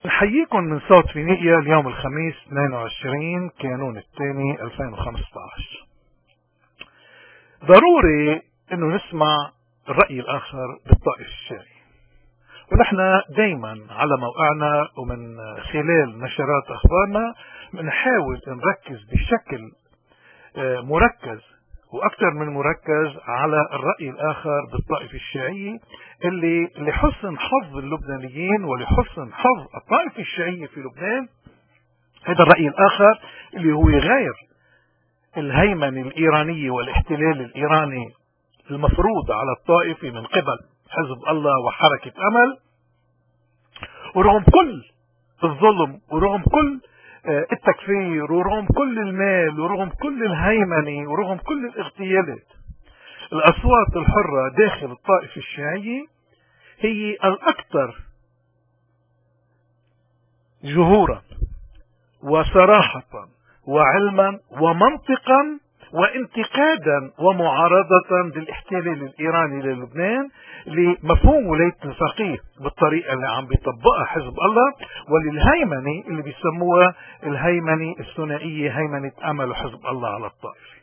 نحييكم من صوت فينيقيا اليوم الخميس 22 كانون الثاني 2015. ضروري انه نسمع الرأي الاخر بالطائف الشيعي، ونحن دايما على موقعنا ومن خلال نشرات اخبارنا بنحاول نركز بشكل مركز واكثر من مركز على الرأي الاخر بالطائف الشيعي اللي لحسن حظ اللبنانيين ولحسن حظ الطائفة الشيعية في لبنان هذا الرأي الاخر اللي هو غير الهيمنة الإيرانية والاحتلال الإيراني المفروض على الطائفة من قبل حزب الله وحركة أمل، ورغم كل الظلم ورغم كل التكفير ورغم كل المال ورغم كل الهيمنة ورغم كل الاغتيالات، الأصوات الحرة داخل الطائفة الشيعية هي الأكثر جهورا وصراحة وعلما ومنطقا وانتقادا ومعارضة للاحتلال الإيراني للبنان لمفهوم ولاية الفقيه بالطريقة اللي عم بيطبقها حزب الله، وللهيمنة اللي بيسموها الهيمنة الثنائية، هيمنة أمل وحزب الله على الطائفة.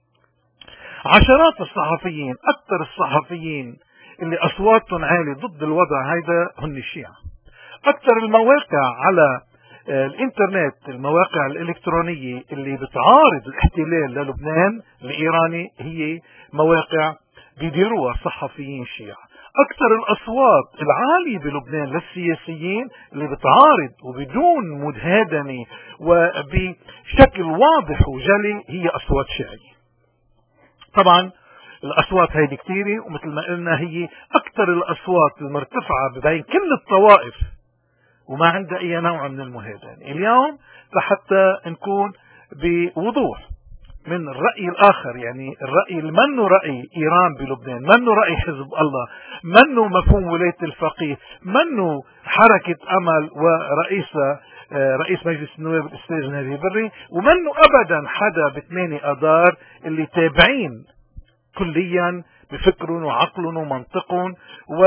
عشرات الصحفيين، أكثر الصحفيين اللي أصواتهم عالية ضد الوضع هيدا هن الشيعة. أكثر المواقع على الانترنت، المواقع الالكترونية اللي بتعارض الاحتلال للبنان الايراني هي مواقع بيديروها صحفيين شيعة. اكثر الاصوات العالية بلبنان للسياسيين اللي بتعارض وبدون مدهادنة وبشكل واضح وجلي هي اصوات شيعية. طبعا الاصوات هيدي كتيرة، ومثل ما قلنا هي اكثر الاصوات المرتفعة بين كل الطوائف وما عندها اي نوع من المهادنة. اليوم لحتى نكون بوضوح من الرأي الاخر، يعني الرأي اللي منه رأي ايران بلبنان، منه رأي حزب الله، منه مفهوم ولاية الفقيه، منه حركة امل ورئيسها رئيس مجلس النواب الاستاذ نبيه بري، ومنه ابدا حدا ب8 اذار اللي تابعين كليا بفكرهم وعقلهم ومنطقهم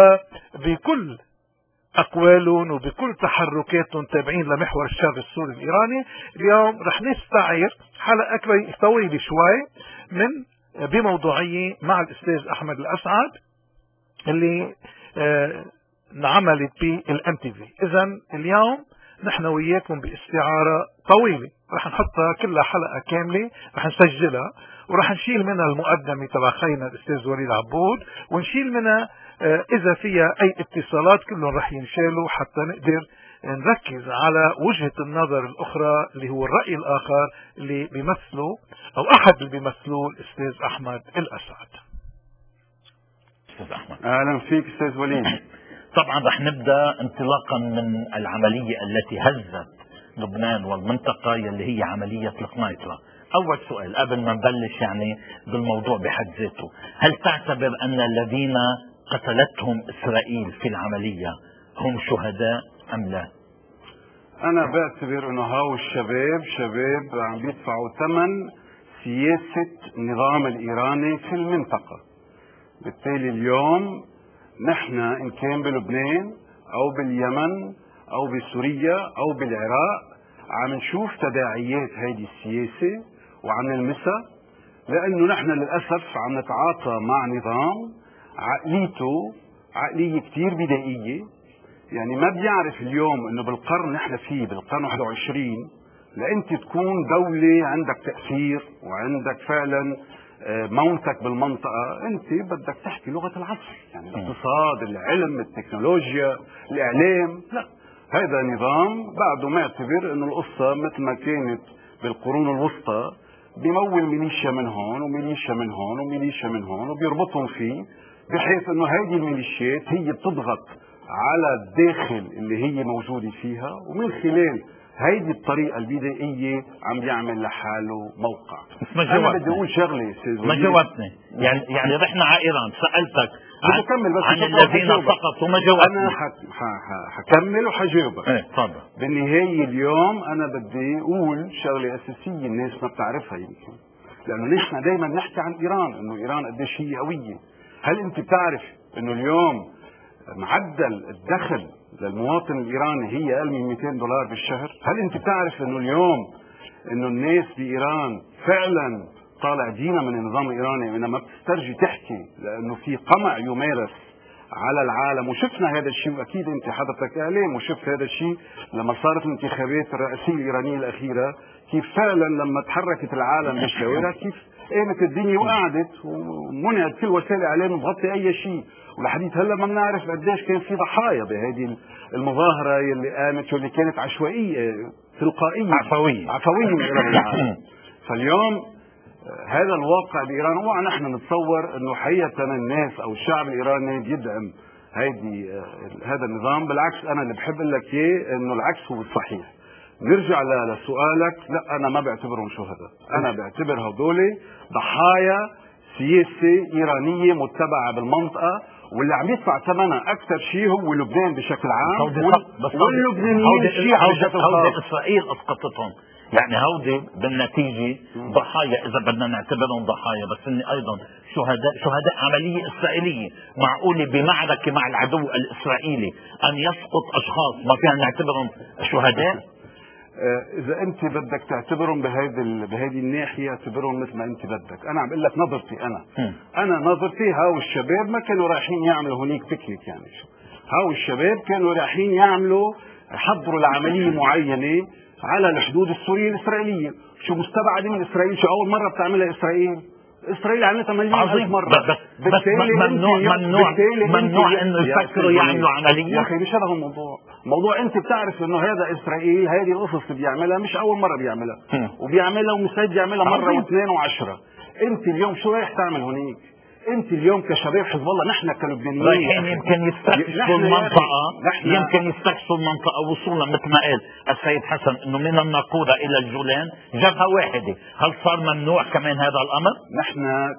وبكل أقوالهم وبكل تحركاتهم تابعين لمحور الشر السوري الإيراني. اليوم رح نستعير حلقة طويلة شوي من بموضوعية مع الأستاذ أحمد الأسعد اللي انعملت بالMTV. إذن اليوم نحن وياكم باستعارة طويلة رح نحطها كلها حلقة كاملة، رح نسجلها ورح نشيل منها المقدمة تبع خينا الأستاذ وليد عبود، ونشيل منها إذا فيها أي اتصالات كلهم رح ينشالوا حتى نقدر نركز على وجهة النظر الأخرى اللي هو الرأي الآخر اللي بيمثله أو أحد اللي بيمثلوه الأستاذ أحمد الأسعد. أستاذ أحمد أهلا فيك أستاذ وليد. طبعا رح نبدأ انطلاقا من العملية التي هزت لبنان والمنطقة يلي هي عملية القنيطرة. أول سؤال قبل ما نبلش يعني بالموضوع بحد ذاته، هل تعتبر أن الذين قتلتهم إسرائيل في العملية هم شهداء أم لا؟ أنا بعتبر أنه هاو الشباب شباب عم بيدفعوا ثمن سياسة النظام الإيراني في المنطقة. بالتالي اليوم نحن إن كان بلبنان أو باليمن أو بسوريا أو بالعراق عم نشوف تداعيات هذه السياسة وعم نلمسها، لأنه نحن للأسف عم نتعاطى مع نظام عقليته عقلية كتير بدائية. يعني ما بيعرف اليوم انه بالقرن نحن فيه بالقرن 21 لأنت تكون دولة عندك تأثير وعندك فعلا موتك بالمنطقة، انت بدك تحكي لغة العصر، يعني الاقتصاد، العلم، التكنولوجيا، الإعلام. لا، هذا نظام بعده معتبر انه القصة مثل ما كانت بالقرون الوسطى، بيمول ميليشيا من هون وميليشيا من هون وميليشيا من هون وبيربطهم فيه، بحيث انه هذه الميليشيات هي بتضغط على الداخل اللي هي موجودة فيها، ومن خلال هيدي الطريقة البدائية عم بيعمل لحاله موقع. أنا بدي أقول شغلة ما جاوبتني. يعني رحنا على إيران، سألتك عن الذين سقطوا، ما جاوبتني. أنا حكمل وحجاوبك. ايه تفضل. بالنهاية اليوم أنا بدي أقول شغلة أساسية الناس ما بتعرفها يمكن، لأنه نحن دايما نحكي عن إيران، إنه إيران قديش هي قوية. هل أنت بتعرف إنه اليوم معدل الدخل للمواطن الايراني هي اقل من $200 بالشهر؟ هل انت بتعرف انه اليوم انه الناس بايران فعلا طالع دينا من النظام الايراني، وانها ما بتسترجي تحكي لانه في قمع يمارس على العالم؟ وشفنا هذا الشيء، واكيد انت حضرتك اعلام وشفت هذا الشيء لما صارت الانتخابات الرئاسيه الايرانيه الاخيره، كيف فعلا لما تحركت العالم بالشوارع كيف قامت الدنيا وقعدت ومنعت كل وسائل الاعلام تغطي اي شيء. ولحديت هلا ما بنعرف قديش كان في ضحايا بهذه المظاهره اللي قامت واللي كانت عشوائيه تلقائيه عفويه من قبل العالم. فاليوم هذا الواقع بايران، ونحن نتصور انه حقيقه الناس او الشعب الايراني بيدعم هذا النظام. بالعكس انا اللي بحب اقول لك اياه انه العكس هو الصحيح. نرجع لسؤالك، لا انا ما بعتبرهم شهداء، انا بعتبر هذول ضحايا سياسه ايرانيه متبعه بالمنطقه، واللي عم يدفع ثمنها اكثر شيء هو لبنان بشكل عام واللبنانيين الشيعة بشكل خاص. اسرائيل اسقطتهم، يعني هودي بالنتيجه ضحايا اذا بدنا نعتبرهم ضحايا، بس اني ايضا شهداء عمليه اسرائيليه معقوله بمعركه مع العدو الاسرائيلي ان يسقط اشخاص ما فينا نعتبرهم شهداء؟ اذا انت بدك تعتبرهم بهذه الناحيه اعتبرهم مثل ما انت بدك. انا عم بقول لك نظرتي انا نظرتي هاو الشباب ما كانوا رايحين يعملوا هنيك بيكنيك، يعني هاو الشباب كانوا رايحين يحضروا لعمليه معينه على الحدود السوريه الاسرائيليه. شو مستبعده من اسرائيل؟ شو اول مره بتعملها اسرائيل عملتها مليون مره. ممنوع انه يفكروا يعملوا عمليه. يا اخي مش هذا هو الموضوع انت بتعرف انه هذا اسرائيل هذه القصص اللي بيعملها مش اول مره بيعملها، وبيعملها ومستعد يعملها مره واثنين وعشرة. انت اليوم شو رايح تعمل هنيك؟ انت اليوم كشباب حزب الله، نحن كلبنانيين رايحين يمكن يستكشفوا المنطقه وصولا مثل ما قال السيد حسن انه من الناقوره الى الجولان جبهه واحده. هل صار ممنوع كمان هذا الامر؟ نحن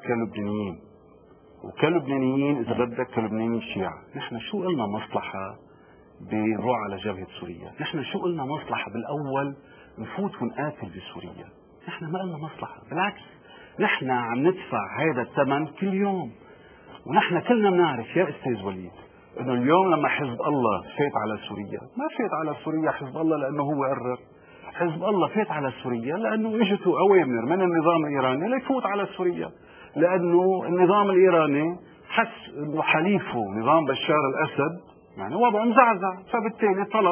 كلبنانيين اذا بدك كلبنانيين شيعة، نحن شو قلنا مصلحه بنروح على جبهه سوريا؟ نحن شو قلنا مصلحه بالاول نفوت ونقاتل بسوريا؟ نحن ما قلنا مصلحه، بالعكس نحن عم ندفع هذا الثمن كل يوم. ونحن كلنا بنعرف يا استاذ وليد انه اليوم لما حزب الله فات على سوريا، ما فات على سوريا حزب الله لانه هو قرر، حزب الله فات على سوريا لانه اجته اوامر من النظام الايراني ليفوت على سوريا، لانه النظام الايراني حس انه حليفه نظام بشار الاسد يعني وضعه مزعزع، فبالتالي طلب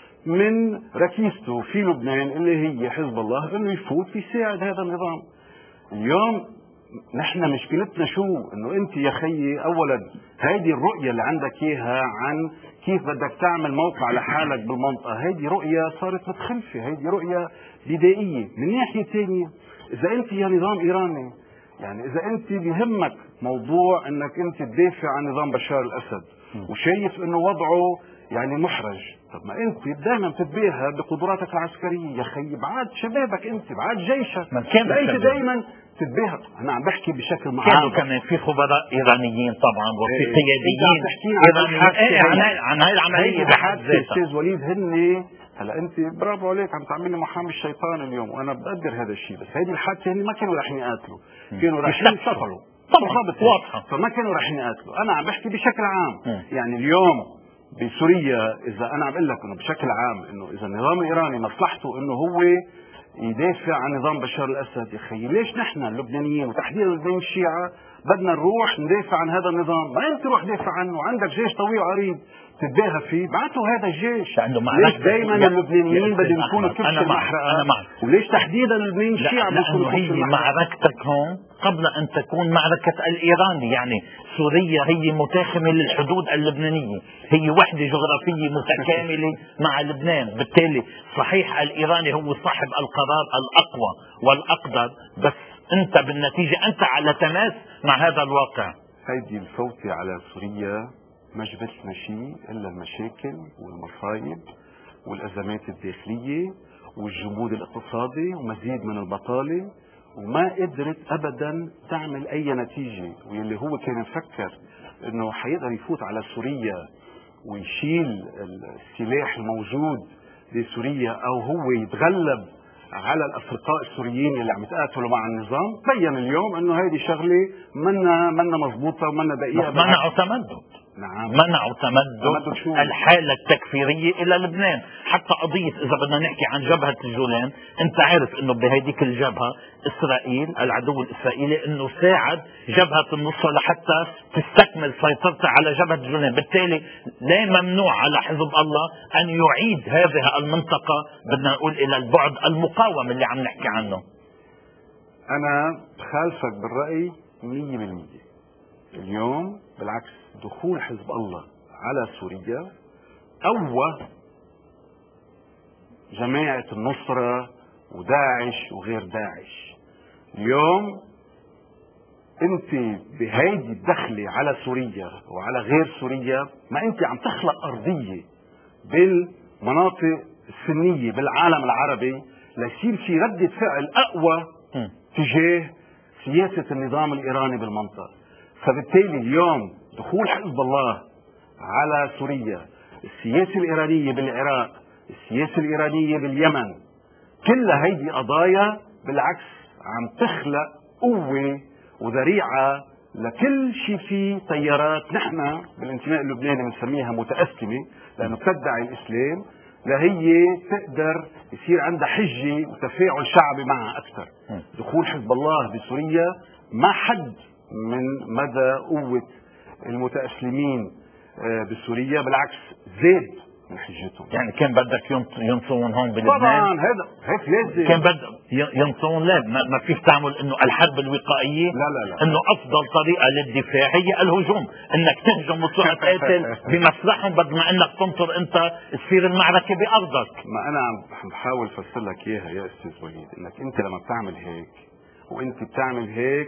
من ركيزته في لبنان اللي هي حزب الله انه يفوت يساعد هذا النظام. اليوم نحن مشكلتنا شو؟ انه انت يا خيي اولا هذه الرؤيه اللي عندك اياها عن كيف بدك تعمل موقع لحالك بالمنطقه، هذه رؤيه صارت متخلفه، هذه رؤيه بدائيه. من ناحيه ثانيه اذا انت يا نظام ايراني، يعني اذا انت بيهمك موضوع انك انت تدافع عن نظام بشار الاسد وشايف انه وضعه يعني محرج، طب ما انت دائما بتتباهى بقدراتك العسكريه يا خي، بعد شبابك انت، بعد جيشك، انت دائما تتباهى. انا عم بحكي بشكل معام، كانوا كمان في خبراء ايرانيين طبعا وفي قياديين ايرانيين عن هاي العمليه بحد ذاتها. استاذ وليد هن هلا انت برافو عليك عم تعملي محامي الشيطان اليوم، وانا بقدر هذا الشيء، بس هذه الحادثه هن ما كانوا رايحين يقاتلوا، كانوا رايحين يشتغلوا بالضبط واضحه، فما كانوا رايحين يقاتلوا. انا عم بحكي بشكل عام. يعني اليوم بسوريا اذا انا عم اقول لك انه بشكل عام انه اذا النظام الايراني مصلحته انه هو يدافع عن نظام بشار الاسد، يا اخي ليش نحن اللبنانيين وتحديدا اللبنانيين الشيعة بدنا نروح ندافع عن هذا النظام؟ ما انت روح دافع عنه، عندك جيش طويل عريض تتباهى فيه، بعتوا هذا الجيش. ليش دائما اللبنانيين بدهم يكونوا كبش المحرقه؟ وليش تحديدا اللبنانيين الشيعة بيكونوا كبش المحرقه؟ معركتك هون قبل ان تكون معركه الايراني، يعني سوريا هي متاخمه للحدود اللبنانيه، هي وحده جغرافيه متكامله مع لبنان، بالتالي صحيح الايراني هو صاحب القرار الاقوى والاقدر، بس انت بالنتيجه انت على تماس مع هذا الواقع. هيدي الفوتة على سوريا ما جبتنا شيء الا المشاكل والمصايب والازمات الداخليه والجمود الاقتصادي ومزيد من البطاله، وما قدرت ابدا تعمل اي نتيجه. واللي هو كان مفكر انه حيقدر يفوت على سوريا ويشيل السلاح الموجود بسوريا او هو يتغلب على الافرقاء السوريين اللي عم يتقاتلوا مع النظام، بين اليوم انه هذه شغله منا مضبوطه ومنا دقيقه. منعوا تمدد، نعم. منعوا تمدد الحالة التكفيرية إلى لبنان. حتى قضية إذا بدنا نحكي عن جبهة الجولان، أنت عارف أنه بهيديك الجبهة إسرائيل العدو الإسرائيلي أنه ساعد جبهة النصرة لحتى تستكمل سيطرتها على جبهة الجولان. بالتالي لا ممنوع على حزب الله أن يعيد هذه المنطقة بدنا نقول إلى البعد المقاوم اللي عم نحكي عنه. أنا بخالفك بالرأي 100%. اليوم بالعكس، دخول حزب الله على سوريا قوى جماعة النصرة وداعش وغير داعش. اليوم انت بهيدي الدخلة على سوريا وعلى غير سوريا، ما انت عم تخلق أرضية بالمناطق السنية بالعالم العربي ليصير في ردة فعل أقوى تجاه سياسة النظام الإيراني بالمنطقة. فبالتالي اليوم دخول حزب الله على سوريا، السياسة الإيرانية بالعراق، السياسة الإيرانية باليمن، كل هيدي قضايا بالعكس عم تخلق قوة وذريعة لكل شيء فيه تيارات نحن بالانتماء اللبناني بنسميها متأسلمة، لأنه بتدعي الإسلام، لهي تقدر يصير عندها حجة وتفاعل شعبي معها أكثر. دخول حزب الله بسوريا ما حد من مدى قوة المتأسلمين بسوريا، بالعكس زاد من حجتهم. يعني كان بدك ينصرون هون بلبنان؟ طبعا هذا هيك لازم. كان بدك ينصرون، لا ما فيش تعمل انه الحرب الوقائية، لا انه افضل طريقة للدفاع هي الهجوم، انك تهجم وتروح تقاتل بمسرحهم بدل ما انك تنطر انت تصير المعركة بارضك. ما انا عم بحاول افسر لك اياها يا استاذ وليد، انك انت لما بتعمل هيك وانت بتعمل هيك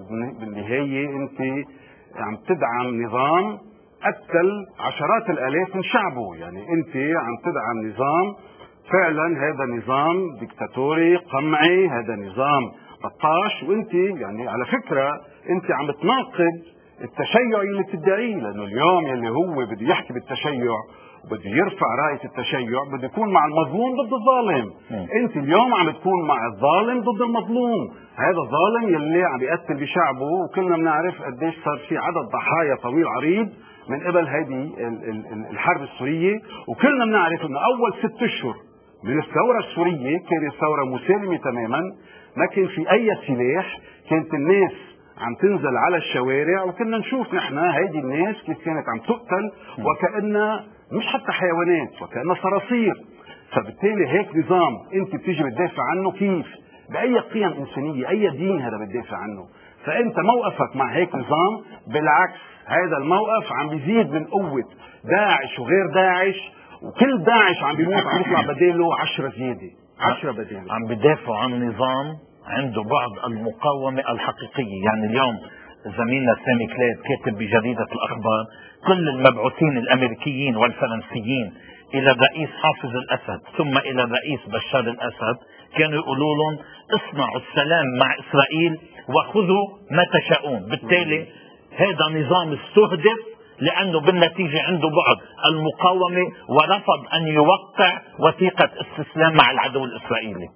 بالنهاية انت عم تدعم نظام قتل عشرات الالاف من شعبه. يعني انت عم تدعم نظام فعلا هذا نظام ديكتاتوري قمعي، هذا نظام بطاش، وانت يعني على فكرة انت عم تناقض التشيع اللي بتدعيه، لانه اليوم يلي هو بده يحكي بالتشيع وبده يرفع راية التشيع بده يكون مع المظلوم ضد الظالم. انت اليوم عم تكون مع الظالم ضد المظلوم، هذا الظالم يلي عم يقتل بشعبه، وكلنا بنعرف قديش صار في عدد ضحايا طويل عريض من قبل هذه الحرب السورية، وكلنا بنعرف انه اول 6 اشهر من الثورة السورية كانت ثورة مسالمة تماما، ما كان في اي سلاح، كانت الناس عم تنزل على الشوارع، وكنا نشوف نحن هيدي الناس كيف كانت عم تقتل وكأنها مش حتى حيوانات، وكأنها صراصير. فبالتالي هيك نظام انت بتيجي بتدافع عنه كيف؟ بأي قيم إنسانية؟ أي دين هذا بتدافع عنه؟ فأنت موقفك مع هيك نظام بالعكس هذا الموقف عم بيزيد من قوة داعش وغير داعش، وكل داعش عم بيموت عم يطلع بداله 10 زيادة، 10 بداله. عم بدافعوا عن نظام عنده بعض المقاومة الحقيقية. يعني اليوم زميلنا سامي كلاب كاتب بجريدة الأخبار كل المبعوثين الأمريكيين والفرنسيين إلى الرئيس حافظ الأسد ثم إلى الرئيس بشار الأسد كانوا يقولوا لهم اصنعوا السلام مع إسرائيل وخذوا ما تشاءون. بالتالي هذا نظام استهدف لأنه بالنتيجة عنده بعض المقاومة ورفض أن يوقع وثيقة استسلام مع العدو الإسرائيلي.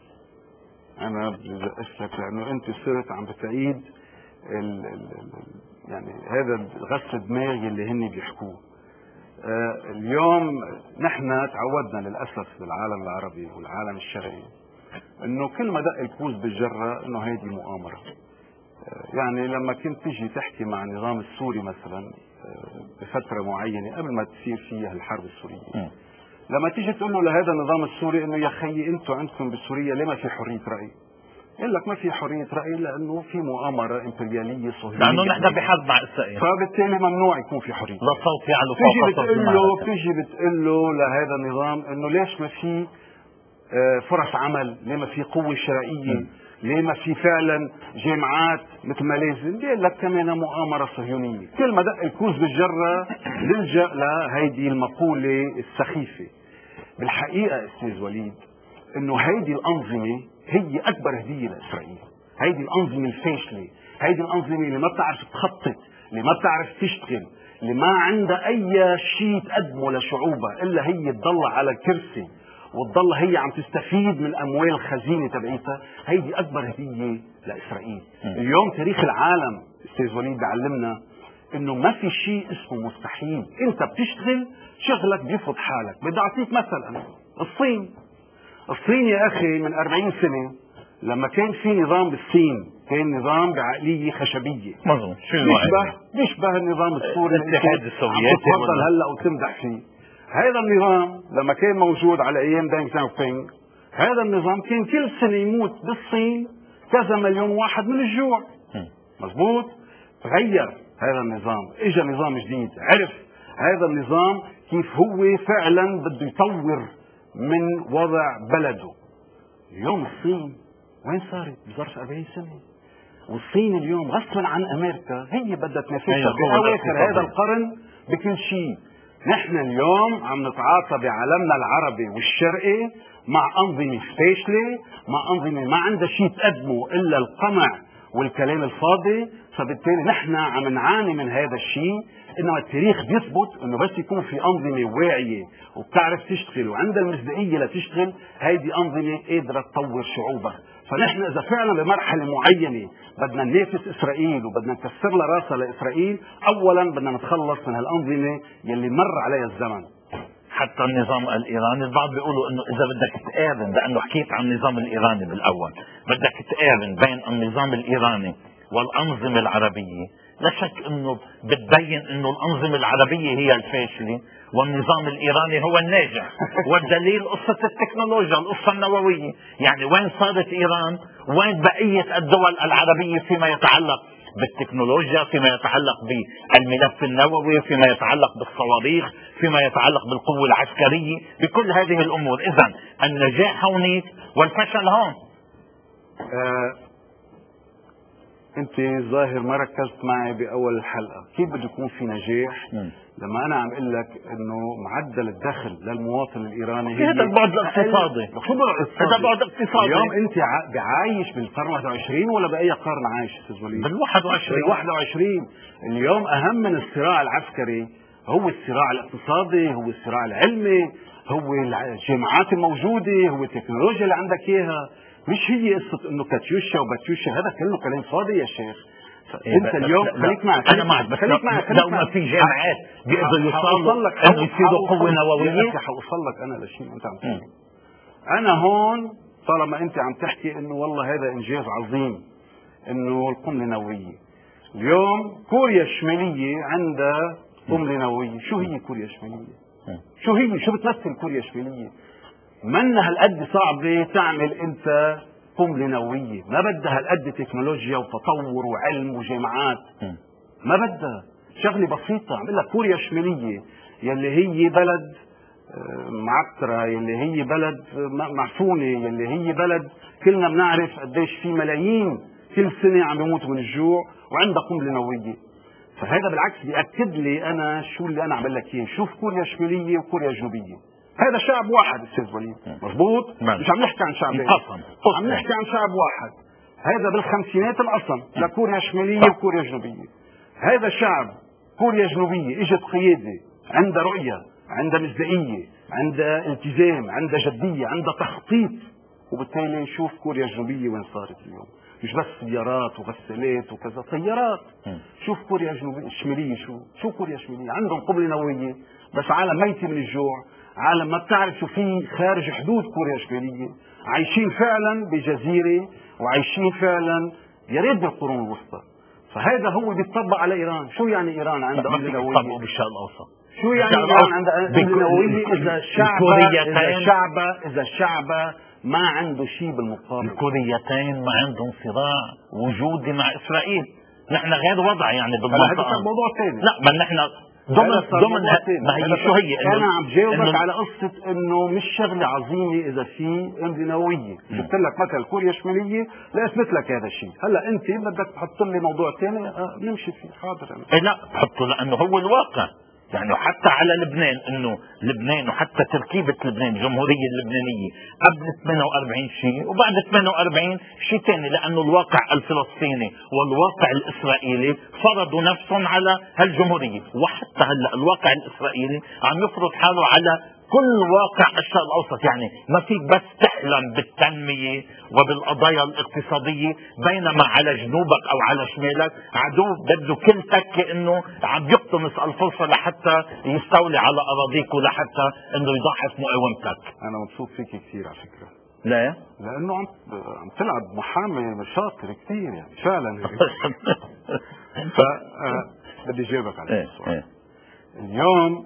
أنا بدي أسألك لأنه أنت صرت عم بتعيد يعني هذا غسل الدماغ اللي هن بيحكوه. اليوم نحن تعودنا للأسف بالعالم العربي والعالم الشرقي انه كل ما دق الكوز بالجرة انه هيدي مؤامرة. يعني لما كنت تيجي تحكي مع النظام السوري مثلا بفترة معينة قبل ما تصير فيها الحرب السورية، لما تيجي تقول له لهذا النظام السوري انه يا خيي انتم عندكم بسوريا ليه ما في حرية رأي؟ يقول لك ما في حرية رأي لأنه في مؤامرة إمبريالية صهيونية، لأنه نحن بحرب مع إسرائيل، فبالتالي ممنوع يكون في حرية. لا صوت يعلو فوق صوت. بتيجي بتقول له لهذا النظام إنه ليش ما في فرص عمل؟ ليه ما في قوة شرائية؟ ليه ما في فعلا جامعات مثل ما لازم؟ بيقول لك كمان مؤامرة صهيونية. كل ما دق الكوز بالجرة نلجأ لهيدي المقولة السخيفة. بالحقيقة أستاذ وليد إنه هيدي الأنظمة هي أكبر هدية لإسرائيل. هيدي الأنظمة الفاشلة، هيدي الأنظمة اللي ما بتعرف تخطط، اللي ما بتعرف تشتغل، اللي ما عندها أي شيء تقدمه لشعوبها إلا هي تضل على الكرسي وتضل هي عم تستفيد من أموال الخزينة تبعيتها. هيدي أكبر هدية لإسرائيل. اليوم تاريخ العالم أستاذ وليد بيعلمنا انه ما في شيء اسمه مستحيل. انت بتشتغل شغلك بيفرض حالك. بدي اعطيك مثلا الصين يا اخي من 40 سنة لما كان في نظام بالصين كان نظام بعقلية خشبية مظبوط، بيشبه النظام السوري الاتحاد السوفيتي تفضل هلا وتمدح فيه. هذا النظام لما كان موجود على ايام دانغ زاوبينغ، هذا النظام كان كل سنة يموت بالصين كذا مليون واحد من الجوع. مظبوط. تغير هذا النظام، اجى نظام جديد، عرف هذا النظام كيف هو فعلا بده يطور من وضع بلده. اليوم الصين وين صارت بظرف 40 سنة؟ والصين اليوم غصبا عن امريكا هي بدها تنافسها باواخر هذا القرن بكل شيء. نحن اليوم عم نتعاطى بعالمنا العربي والشرقي مع انظمه فاشله، مع انظمه ما عندها شيء تقدمه الا القمع والكلام الفاضي. فبالتالي نحن عم نعاني من هذا الشيء. انما التاريخ بيثبت انه بس يكون في انظمه واعيه وبتعرف تشتغل وعندها المصداقيه لتشتغل، هيدي انظمه قادره تطور شعوبها. فنحن اذا فعلا بمرحله معينه بدنا ننافس اسرائيل وبدنا نكسر لها راسها لاسرائيل، اولا بدنا نتخلص من هالانظمه يلي مر عليها الزمن. حتى النظام الايراني البعض بيقولوا انه اذا بدك تقارن، لانه حكيت عن النظام الايراني بالاول، بدك تقارن بين النظام الايراني والانظمه العربيه، لا شك انه بتبين انه الانظمه العربيه هي الفاشله والنظام الايراني هو الناجح. والدليل قصه التكنولوجيا، القصه النوويه. يعني وين صارت ايران؟ وين بقيه الدول العربيه فيما يتعلق بالتكنولوجيا، فيما يتعلق بالملف النووي، فيما يتعلق بالصواريخ، فيما يتعلق بالقوة العسكرية، بكل هذه الأمور. إذن النجاح هونيك والفشل هون. أنت ظاهر ما ركزت معي بأول الحلقة. كيف بده يكون في نجاح لما أنا عم أقول لك إنه معدل الدخل للمواطن الإيراني هذا البعد الاقتصادي. هذا بعد اقتصادي. اليوم أنت عايش بالقرن 21 ولا بأي قرن عايش أستاذ وليد؟ بال21. اليوم أهم من الصراع العسكري هو الصراع الاقتصادي، هو الصراع العلمي، هو الجامعات الموجودة، هو التكنولوجيا اللي عندك إياها. مش هي قصة إنه كاتيوشا وباتيوشا، هذا كله كلام فاضي يا شيخ. انت اليوم خليك معك، انا معك، بس لو ما في جامعات بيقدروا يوصلوا انه يصيروا قوه نوويه. حوصل لك انا لشيء انت عم تحكي. انا هون طالما انت عم تحكي انه والله هذا انجاز عظيم انه القنبله النوويه. اليوم كوريا الشماليه عندها قنبله نوويه. شو هي كوريا الشماليه؟ شو بتمثل كوريا الشماليه؟ منها هالقد صعبه تعمل انت قنبله نوويه، ما بدها هالقد تكنولوجيا وتطور وعلم وجامعات، ما بدها. شغله بسيطه. عم لك كوريا الشماليه يلي هي بلد معكره، يلي هي بلد معفونه، يلي هي بلد كلنا بنعرف قديش في ملايين كل سنه عم بيموتوا من الجوع وعندها قنبله نوويه. فهذا بالعكس بياكد لي انا شو اللي انا عم بقول لك اياه. شوف كوريا الشماليه وكوريا الجنوبيه، هذا شعب واحد استاذ وليد. مظبوط. مش عم نحكي عن شعبين، عم نحكي عن شعب واحد. هذا بالخمسينات الأصل لكوريا الشمالية وكوريا الجنوبية. هذا شعب كوريا الجنوبية اجت قيادة عندها رؤية، عندها مصداقية، عندها التزام، عندها جدية، عندها تخطيط. وبالتالي شوف كوريا الجنوبية وين صارت اليوم. مش بس سيارات وغسالات وكذا، طيارات. شوف كوريا الشمالية شو كوريا الشمالية عندهم قنبلة نووية، بس عالم ميتة من الجوع، عالم ما بتعرف شو في خارج حدود كوريا الشمالية، عايشين فعلا بجزيرة وعايشين فعلا يا ريت بالقرون الوسطى. فهذا هو بيطبق على ايران. شو يعني ايران عندها قنبلة نووية؟ بيطبقوا بالشرق الاوسط. شو يعني ايران عندها قنبلة نووية اذا الشعب ما عنده شيء بالمقابل؟ الكوريتين ما عندهم صراع وجودي مع اسرائيل. نحن غير وضع يعني بالمنطقة. هذا موضوع ثاني. لا ما نحن ضمن ما هي شو هي. انا عم جاوبك على قصه انه مش شغله عظيمه اذا في قنبله نوويه. جبت لك مثل كوريا الشماليه لاثبت لك هذا الشيء. هلا انت بدك تحط لي موضوع ثاني نمشي فيه. حاضر انا. لا حطه لانه هو الواقع. يعني حتى على لبنان، انه لبنان وحتى تركيبه لبنان الجمهوريه اللبنانيه قبل 48 شيء وبعد 48 شيء ثاني، لانه الواقع الفلسطيني والواقع الاسرائيلي فرضوا نفسهم على هالجمهوريه، وحتى هلا الواقع الاسرائيلي عم يفرض حاله على كل واقع الشرق الاوسط. يعني ما فيك بس تحلم بالتنميه وبالقضايا الاقتصاديه بينما على جنوبك او على شمالك عدو بده كل تكه انه عم يقتنص الفرصه لحتى يستولي على اراضيك ولحتى انه يضاعف مقاومتك. انا مبسوط فيك كثير على فكره. لا لانه عم تلعب محامي شاطر كثير يعني فعلا هيك. بدي جاوبك على السؤال. اليوم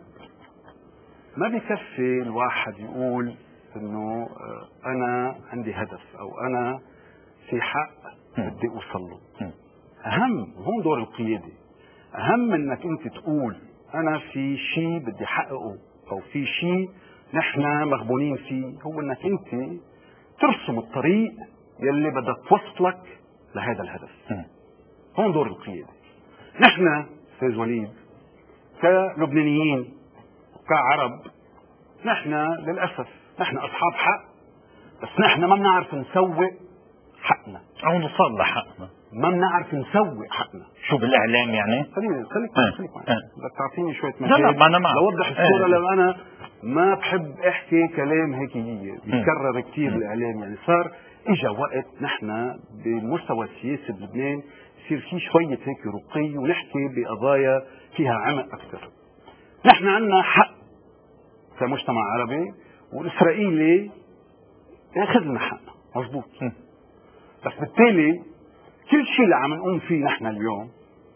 ما بكفي الواحد يقول انه انا عندي هدف او انا في حق بدي اوصل له. اهم هون دور القيادة. اهم انك انت تقول انا في شيء بدي احققه او في شيء نحن مغبونين فيه، هو انك انت ترسم الطريق يلي بدك توصلك لهذا الهدف. هون دور القيادة. نحن استاذ وليد كلبنانيين كعرب نحن للأسف نحن أصحاب حق، بس نحن ما بنعرف نسوق حقنا او نصلح حقنا، ما بنعرف نسوق حقنا. شو بالاعلام يعني؟ خليك بدك تعطيني شوية لا ما انا معك لوضح الصورة. لأن أنا ما بحب احكي كلام هيك يتكرر كثير بالاعلام. يعني صار اجى وقت نحن بمستوى السياسي بلبنان يصير في شوية هيك رقي ونحكي بقضايا فيها عمق أكثر. نحن عندنا حق كمجتمع عربي والإسرائيلي ياخذ لنا حقنا مضبوط. بس بالتالي كل شيء اللي عم نقوم فيه نحن اليوم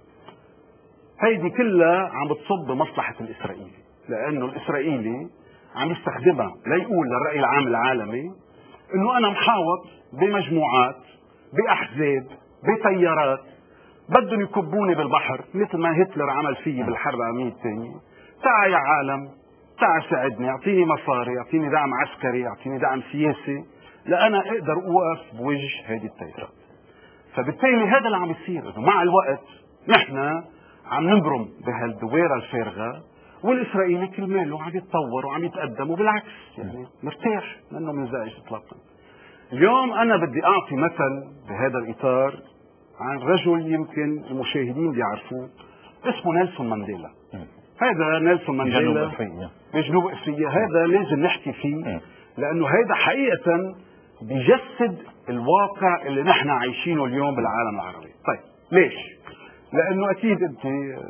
هيدي كلها عم بتصب بمصلحة الإسرائيلي، لأنه الإسرائيلي عم يستخدمها ليقول للرأي العام العالمي إنه أنا محاوط بمجموعات بأحزاب بتيارات بدهم يكبوني بالبحر مثل ما هتلر عمل فيي بالحرب العالمية الثانية. تعال يا عالم، تعال ساعدني، اعطيني مصاري، اعطيني دعم عسكري، اعطيني دعم سياسي لأنا اقدر اوقف بوجه هذه التيارات. فبالتالي هذا اللي عم يصير انه مع الوقت نحن عم نبرم بهالدويره الفارغه والاسرائيلي كل ماله عم يتطور وعم يتقدم وبالعكس يعني مرتاح منه منزعج اطلاقا. اليوم انا بدي اعطي مثل بهذا الاطار عن رجل يمكن المشاهدين بيعرفوه اسمه نيلسون مانديلا. هذا نيلسون مانديلا بجنوب افريقيا. هذا لازم نحكي فيه لانه هذا حقيقه بيجسد الواقع اللي نحن عايشينه اليوم بالعالم العربي. طيب ليش؟ لانه اكيد انت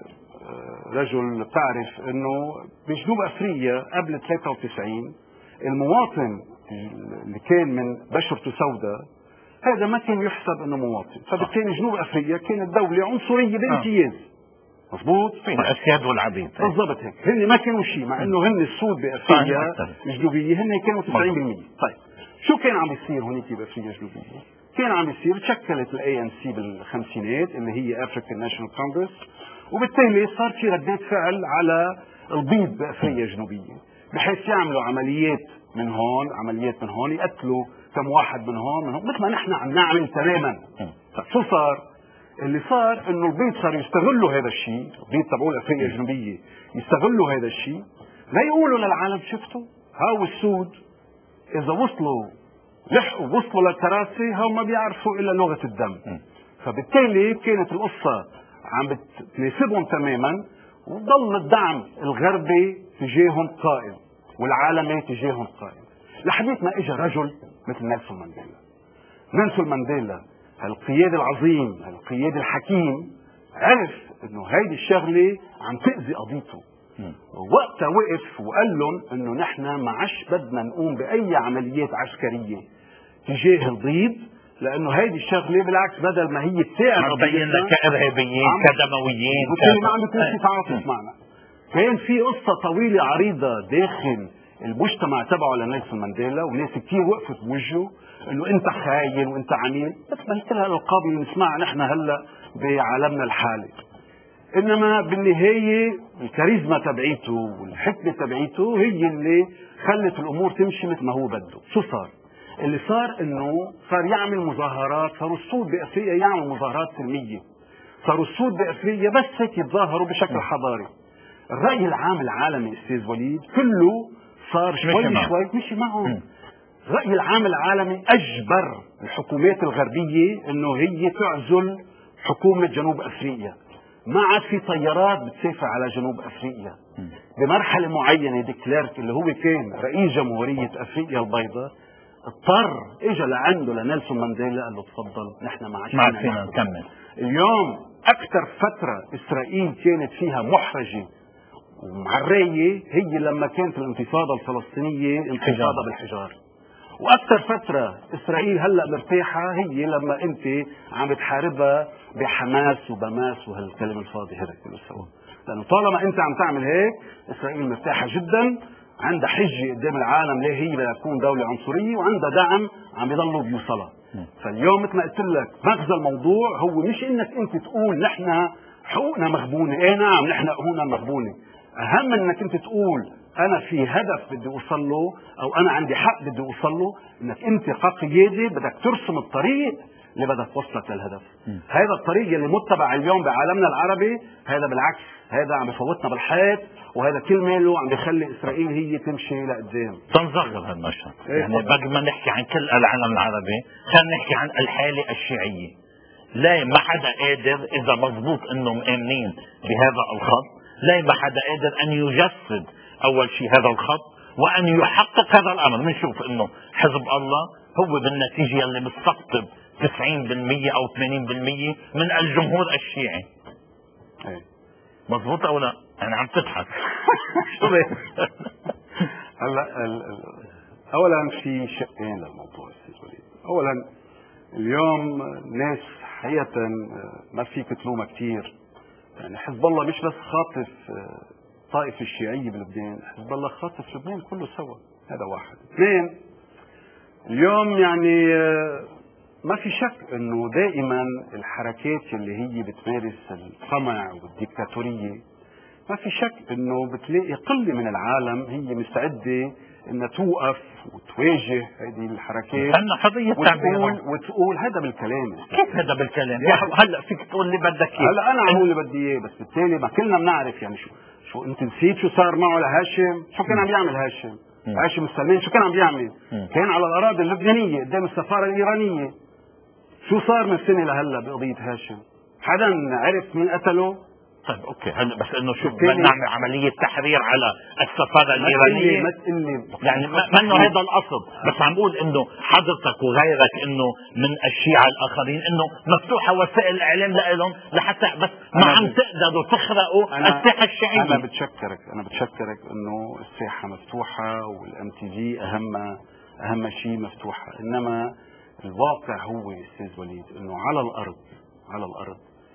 رجل بتعرف انه بجنوب افريقيا قبل 93 المواطن اللي كان من بشرته سوداء هذا ما كان يحسب انه مواطن، فبالتالي جنوب افريقيا كانت دولة عنصرية بامتياز. مضبوط؟ فين الاسياد والعبيد بالضبط هيك. هن ما كانوا شيء مع انه هن السود بافريقيا الجنوبية هن كانوا 90%. طيب شو كان عم يصير هونيك بافريقيا الجنوبية؟ كان عم يصير تشكلت الاي ان سي بالخمسينات اللي هي افريكان ناشونال كونغرس، وبالتالي صار في ردات فعل على البيض بافريقيا الجنوبية بحيث يعملوا عمليات من هون عمليات من هون، يقتلوا كم واحد من هون مثل ما نحن عم نعمل تماما. شو صار؟ اللي صار انه البيض صار يستغلوا هذا الشيء، البيض تبعوا افريقيا الجنوبيه يستغلوا هذا الشيء ليقولوا للعالم شفتوا هاو السود اذا لحقوا وصلوا للكراسي هاو ما بيعرفوا الا لغه الدم. فبالتالي كانت القصه عم بتناسبهم تماما وضل الدعم الغربي تجاههم قائم والعالمي تجاههم قائم لحديث ما اجى رجل مثل نيلسون مانديلا. نيلسون مانديلا القيادي العظيم القيادي الحكيم عرف انه هيدي الشغله عم تاذي قضيته، ووقتها وقف وقال لهم انه نحن ما عادش بدنا نقوم باي عمليات عسكريه تجاه البيض لانه هيدي الشغله بالعكس بدل ما هي تساعد قضيتنا كارهابيين كدمويين ما عم بيكون في تعاطف معنا. كان في قصه طويله عريضه داخل المجتمع تبعه لنيلسون مانديلا وناس كثير وقفت بوجهه انه انت خاين وانت عميل، بس ما كل هالالقاب اللي بنسمعها نحن هلا بعالمنا الحالي. انما بالنهايه الكاريزما تبعيته والحكمه تبعيته هي اللي خلت الامور تمشي مثل ما هو بده. شو صار؟ اللي صار انه صار يعمل مظاهرات، صاروا السود بافريقيا يعملوا مظاهرات سلميه، صاروا السود بافريقيا بس هيك يتظاهروا بشكل حضاري. الراي العام العالمي استاذ وليد كله صار شوي مشي معهم. الرأي العام العالمي أجبر الحكومات الغربية أنه هي تعزل حكومة جنوب أفريقيا ما عاد في طيارات بتسافر على جنوب افريقيا. بمرحله معينه ديكليرك اللي هو كان رئيس جمهوريه افريقيا البيضاء اضطر اجى لعنده لنيلسون مانديلا قال له تفضل نحن ما فينا نكمل. اليوم اكثر فتره اسرائيل كانت فيها محرجه ومعريه هي لما كانت الانتفاضه الفلسطينيه انتفاضه بالحجار. واكثر فتره اسرائيل هلا مرتاحه هي لما انت عم بتحاربها بحماس وبماس وهالكلام الفاضي هذا كله سوا. لانه طالما انت عم تعمل هيك اسرائيل مرتاحه جدا، عندها حجه قدام العالم ليه هي بدها تكون دوله عنصريه، وعندها دعم عم بيضلوا بيوصلها. فاليوم مثل ما قلت لك مغزى الموضوع هو مش انك انت تقول نحن حقوقنا مغبونه، ايه نعم نحن حقوقنا مغبونه، اهم انك انت تقول انا في هدف بدي اوصل له او انا عندي حق بدي اوصل له، انك انت كقيادي بدك ترسم الطريق اللي بدك توصلك للهدف. هذا الطريق اللي متبع اليوم بعالمنا العربي هذا بالعكس، هذا عم يفوتنا بالحيط، وهذا كل ماله عم بيخلي اسرائيل هي تمشي لقدام. تنصغر هالمشهد يعني بدل ما نحكي عن كل العالم العربي خلينا نحكي عن الحاله الشيعيه. لا ما حدا قادر اذا مضبوط انه مآمنين بهذا الخط، لا ما حدا قادر ان يجسد اول شيء هذا الخط وان يحقق هذا الامر. بنشوف انه حزب الله هو بالنتيجه اللي مستقطب 90% او 80% من الجمهور الشيعي. مضبوط او لا؟ انا عم تضحك. هلا اولا في شقين للموضوع استاذ وليد. اولا اليوم ناس حقيقه ما فيك تلومها كثير، يعني حزب الله مش بس خاطف الطائفه الشيعيه بلبنان، حزب الله خاطف لبنان كله سوا. هذا واحد. اثنين، اليوم يعني ما في شك انه دائما الحركات اللي هي بتمارس القمع والديكتاتوريه ما في شك انه بتلاقي قله من العالم هي مستعده انها توقف وتواجه هذه الحركات. عندنا حريه تعبير وتقول هذا بالكلام. كيف هذا بالكلام؟ هلا فيك تقول اللي بدك اياه. هلا انا عم اقول اللي بدي اياه، بس بالتالي ما كلنا بنعرف يعني شو انت نسيت شو صار معه لهاشم؟ شو كان عم يعمل هاشم؟ هاشم السلمان شو كان عم بيعمل؟ كان على الاراضي اللبنانيه قدام السفاره الايرانيه. شو صار من سنه لهلا بقضيه هاشم؟ حدا عرف مين قتله؟ طيب اوكي هلا بس انه شو بدنا نعمل عمليه تحرير على السفاره الايرانيه؟ يعني منه هذا القصد، بس عم بقول انه حضرتك وغيرك انه من الشيعة الاخرين انه مفتوحه وسائل الاعلام لهم لحتى بس ما عم تقدروا تخرقوا الساحه الشيعيه. انا بتشكرك انه الساحه مفتوحه والام تي في اهم شيء مفتوحه، انما الواقع هو استاذ وليد انه على الارض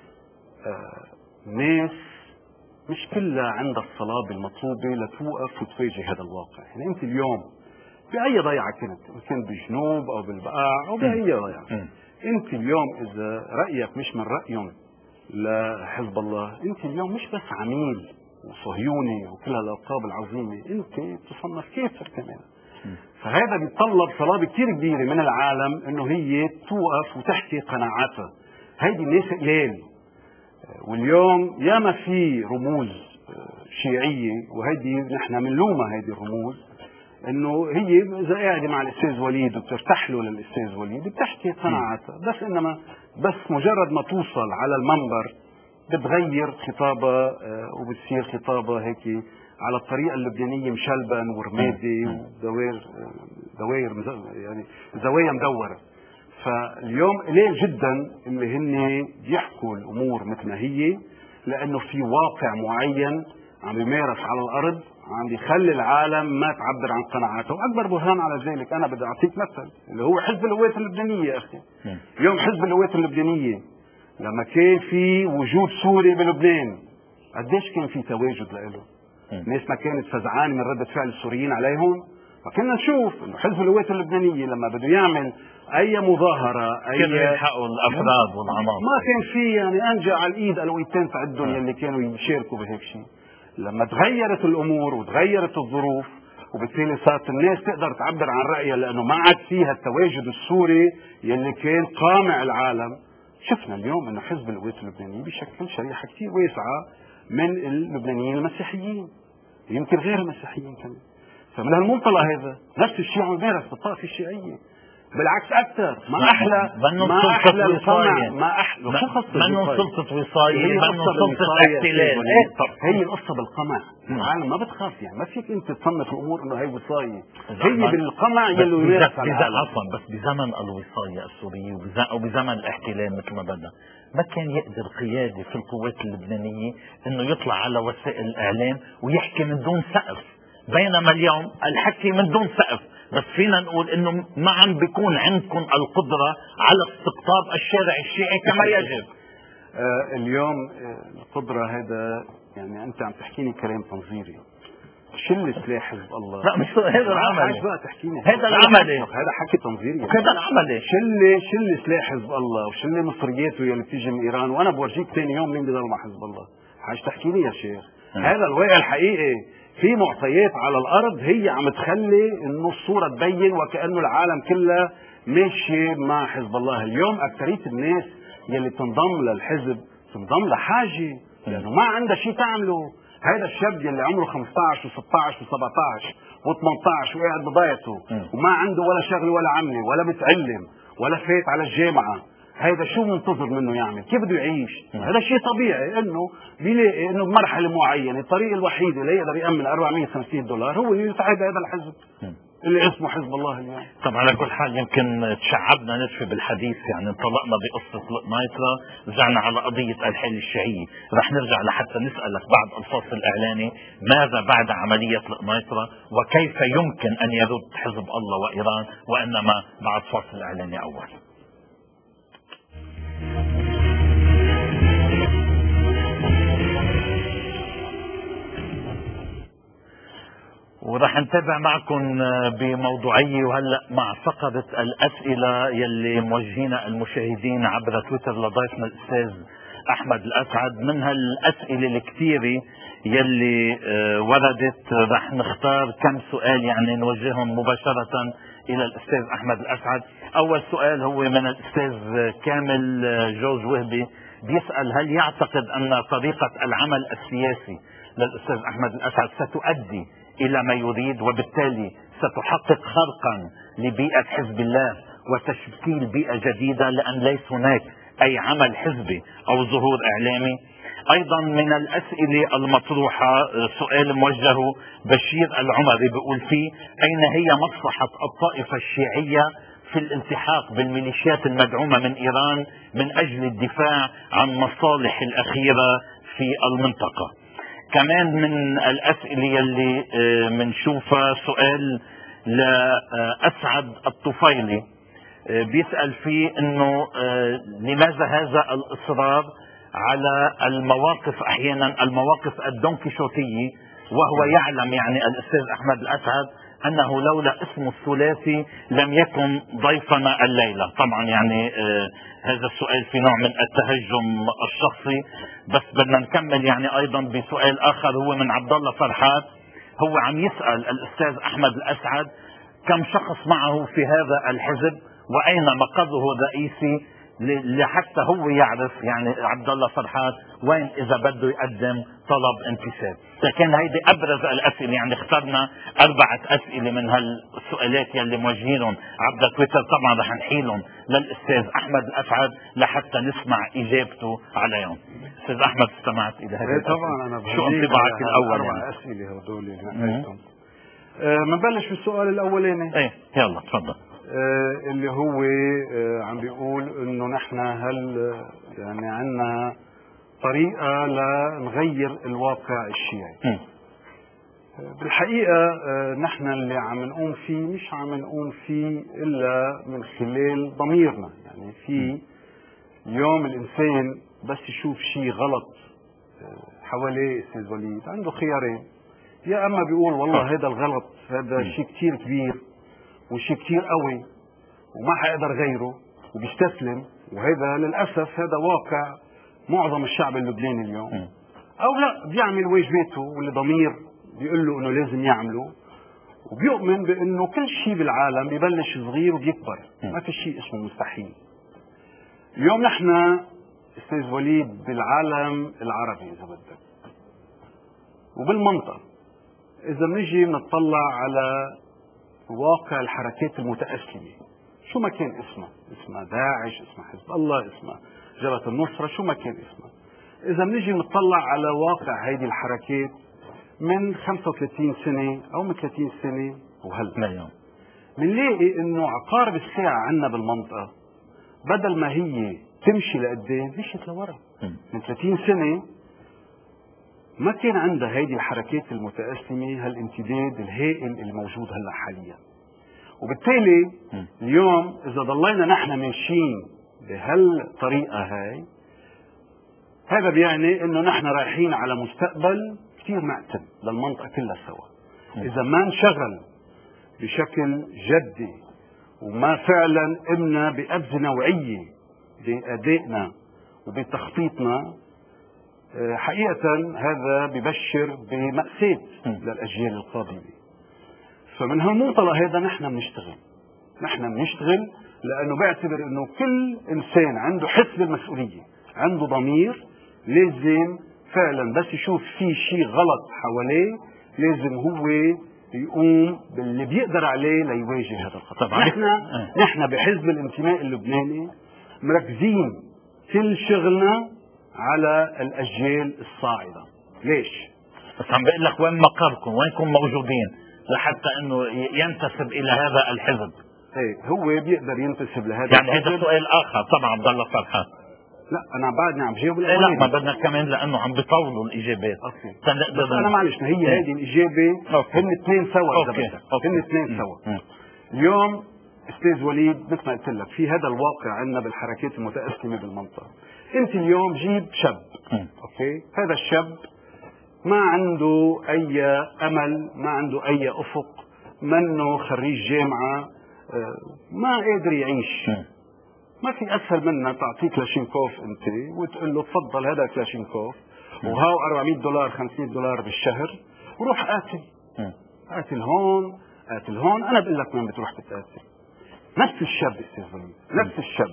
ناس مش كلها عندها الصلابه المطلوبه لتوقف وتواجه هذا الواقع. يعني انت اليوم باي ضيعه كنت، كان بجنوب او بالبقاع او باي ضيعه، انت اليوم اذا رايك مش من رايهم لحزب الله، انت اليوم مش بس عميل وصهيوني وكل هالالقاب العظيمه، انت تصنف كافر كمان. فهذا بيتطلب صلابه كثير كبيره من العالم انه هي توقف وتحكي قناعاتها. هيدي الناس قليل، واليوم ياما في رموز شيعيه وهيدي نحن بنلومها هيدي الرموز، انه هي اذا قاعده مع الاستاذ وليد وبترتاح له للاستاذ وليد بتحكي قناعاتها، بس انما بس مجرد ما توصل على المنبر بتغير خطابها وبتصير خطابها هيك على الطريقه اللبنانيه مشلبن ورمادي ودوائر يعني زوايا مدوره. فاليوم قليل جدا اللي هن بيحكوا الامور مثل ما هي، لانه في واقع معين عم يمارس على الارض عم بيخلي العالم ما تعبر عن قناعاتها. واكبر برهان على ذلك انا بدي اعطيك مثل اللي هو حزب القوات اللبنانيه. يا اخي اليوم حزب القوات اللبنانيه لما كان في وجود سوري بلبنان قديش كان في تواجد له؟ الناس ما كانت فزعانه من رده فعل السوريين عليهم؟ فكنا نشوف انه حزب القوات اللبنانيه لما بده يعمل اي مظاهره كانوا يلحقوا الافراد والعناصر، ما كان في يعني انجا على الايد الويتين تعدهم اللي كانوا يشاركوا بهيك شيء. لما تغيرت الامور وتغيرت الظروف وبالتالي صارت الناس تقدر تعبر عن رايها لانه ما عاد فيها التواجد السوري يلي كان قامع العالم، شفنا اليوم انه حزب القوات اللبنانيه بيشكل شريحه كثير واسعه من اللبنانيين المسيحيين، يمكن غير المسيحيين كمان. فمن هالمنطلق هذا نفس الشيء عم يمارس بالطائفه الشيعيه. بالعكس اكثر. ما احلى القمع، ما احلى شو خص منه سلطه وصايه، منه سلطه احتلال. هي القصه بالقمع. العالم ما بتخاف، يعني ما فيك انت تصنف الامور انه هي وصايه، هي بالقمع يلي يمارس العالم. بس بزمن الوصايه السوريه وبزمن الاحتلال مثل ما بدنا ما كان يقدر قيادي في القوات اللبنانيه انه يطلع على وسائل الاعلام ويحكي من دون سقف، بينما اليوم الحكي من دون سقف. بس فينا نقول انه ما عم بيكون عندكم القدرة على استقطاب الشارع الشيعي كما يجب. اليوم القدرة هذا، يعني انت عم تحكيني كلام تنظيري. شل سلاح حزب الله. لا مش هذا العملي، هذا العملي، هذا حكي تنظيري. هذا العملي. شل سلاح حزب الله وشل مصرياته يلي بتيجي من ايران، وانا بورجيك ثاني يوم مين بيضل مع حزب الله. حاج تحكيني يا شيخ. هذا الواقع الحقيقي. في معطيات على الارض هي عم تخلي انه الصوره تبين وكانه العالم كله ماشي مع حزب الله. اليوم اكثريه الناس يلي بتنضم للحزب تنضم لحاجه، لانه ما عندها شيء تعمله. هذا الشاب يلي عمره 15 و16 و17 و18 وقاعد بضيعته وما عنده ولا شغله ولا عمله ولا بتعلم ولا فات على الجامعه، هيدا شو منتظر منه يعمل؟ كيف بده يعيش؟ هذا شيء طبيعي انه بيلاقي انه بمرحله معينه الطريق الوحيد اللي يقدر يامن $450 هو اللي يساعد هذا الحزب اللي اسمه حزب الله اليوم. طبعا على كل حال يمكن تشعبنا نتفه بالحديث، يعني انطلقنا بقصه القنيطره، رجعنا على قضيه الحيل الشيعيه، رح نرجع لحتى نسالك بعد الفاصل الاعلاني ماذا بعد عمليه القنيطره وكيف يمكن ان يرد حزب الله وايران، وانما بعد فاصل اعلاني اول. ورح نتابع معكم بموضوعية، وهلأ مع فقرة الأسئلة يلي موجهينها المشاهدين عبر تويتر لضيفنا الأستاذ أحمد الأسعد. من هالأسئلة الكثيرة يلي وردت رح نختار كم سؤال يعني نوجههم مباشرة إلى الأستاذ أحمد الأسعد. أول سؤال هو من الأستاذ كامل جورج وهبي، بيسأل هل يعتقد أن طريقة العمل السياسي للأستاذ أحمد الأسعد ستؤدي إلى ما يريد، وبالتالي ستحقق خرقا لبيئة حزب الله وتشكيل بيئة جديدة، لأن ليس هناك أي عمل حزبي أو ظهور إعلامي؟ أيضا من الأسئلة المطروحة سؤال موجه بشير العمري بيقول فيه أين هي مصلحة الطائفة الشيعية في الالتحاق بالميليشيات المدعومة من إيران من أجل الدفاع عن مصالح الأخيرة في المنطقة؟ كمان من الأسئلة اللي منشوفها سؤال لأسعد الطفيلي، بيسأل فيه انه لماذا هذا الإصرار على المواقف احيانا المواقف الدونكيشوتية، وهو يعلم يعني الأستاذ أحمد الأسعد انه لولا اسمه الثلاثي لم يكن ضيفنا الليلة. طبعا يعني هذا السؤال في نوع من التهجم الشخصي، بس بدنا نكمل يعني ايضا بسؤال اخر هو من عبد الله فرحات، هو عم يسأل الأستاذ أحمد الأسعد كم شخص معه في هذا الحزب واين مقره الرئيسي، لحتى هو يعرف يعني عبد الله فرحات وين اذا بده يقدم طلب انتساب. لكن هيدي ابرز الاسئله، يعني اخترنا 4 اسئله من هالسؤالات يلي موجهينهم عبر تويتر، طبعا رح نحيلهم للاستاذ احمد الاسعد لحتى نسمع اجابته عليهم. استاذ احمد استمعت الى هذه طبعا انا شو انطباعك الاول؟ 4 اسئله هدول بنبلش بالسؤال الاولاني. ايه يلا تفضل. اللي هو عم بيقول انه نحن هل يعني عندنا طريقة لنغير الواقع الشيعي. بالحقيقة نحن اللي عم نقوم فيه مش عم نقوم فيه الا من خلال ضميرنا. يعني في اليوم الانسان بس يشوف شيء غلط حواليه استاذ وليد عنده خيارين، يا اما بيقول والله هذا الغلط هذا شيء كتير كبير وشيء كتير قوي وما حيقدر غيره وبيستسلم، وهذا للأسف هذا واقع معظم الشعب اللبناني اليوم. أو لا بيعمل واجباته واللي ضمير بيقول له إنه لازم يعمله، وبيؤمن بإنه كل شيء بالعالم بيبلش صغير وبيكبر، ما في شيء اسمه مستحيل. اليوم نحن أستاذ وليد بالعالم العربي إذا بدك وبالمنطقة، إذا بنجي بنطلع على واقع الحركات المتأسلمة، شو ما كان اسمها داعش، اسمها حزب الله، اسمها جبهة النصرة، شو ما كان اسمها. إذا بنيجي نطلع على واقع هيدي الحركات من 35 سنة أو من 30 سنة وهلا، بنلاقي إنه عقارب الساعة عندنا بالمنطقة بدل ما هي تمشي لقدام مشيت لورا. من 30 سنة ما كان عندها هيدي الحركات المتأسلمة هالامتداد الهائل اللي موجود هلا حاليا. وبالتالي اليوم إذا ضلينا نحن ماشيين بهالطريقة هاي، هذا بيعني إنه نحن رايحين على مستقبل كثير معتم للمنطقة كلها سوا. إذا ما انشغل بشكل جدي وما فعلا قمنا بأبذة نوعية بأدائنا وبتخطيطنا، حقيقة هذا ببشر بمأساة للأجيال القادمة. فمن هالمنطلق هذا نحن بنشتغل لأنه بعتبر أنه كل إنسان عنده حس بالمسؤولية، عنده ضمير، لازم فعلا بس يشوف في شيء غلط حواليه لازم هو يقوم باللي بيقدر عليه ليواجه هذا الخطر. نحن بحزب الانتماء اللبناني مركزين كل شغلنا على الأجيال الصاعدة. ليش؟ بس عم بقول لك وين مقركم، وينكم موجودين لحتى انه ينتسب الى هذا الحزب؟ ايه هو بيقدر ينتسب لهذا يعني الحزب. هذا سؤال اخر طبعا عبد الله فرحان. لا انا بعدني عم جاوب. لا ما بدنا كمان لانه عم بيطولوا الاجابات. بس انا معلش، ما هي هذه الاجابه هن اثنين سوا. اذا بدك هن اثنين سوا. اليوم استاذ وليد مثل ما قلت لك في هذا الواقع عندنا بالحركات المتأسلمة بالمنطقة. انت اليوم جيب شاب اوكي، هذا الشاب ما عنده اي امل، ما عنده اي افق، منه خريج جامعة، ما قادر يعيش. ما في اسهل منها تعطيه كلاشينكوف انت وتقول له تفضل هذا كلاشينكوف وهاو $400 $500 بالشهر وروح قاتل هون قاتل هون. انا بقول لك وين بتروح تتقاتل. نفس الشاب استاذ وليد، نفس الشاب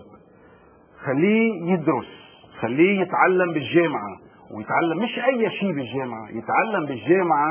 خليه يدرس، خليه يتعلم بالجامعة، ويتعلم مش اي شيء بالجامعة، يتعلم بالجامعة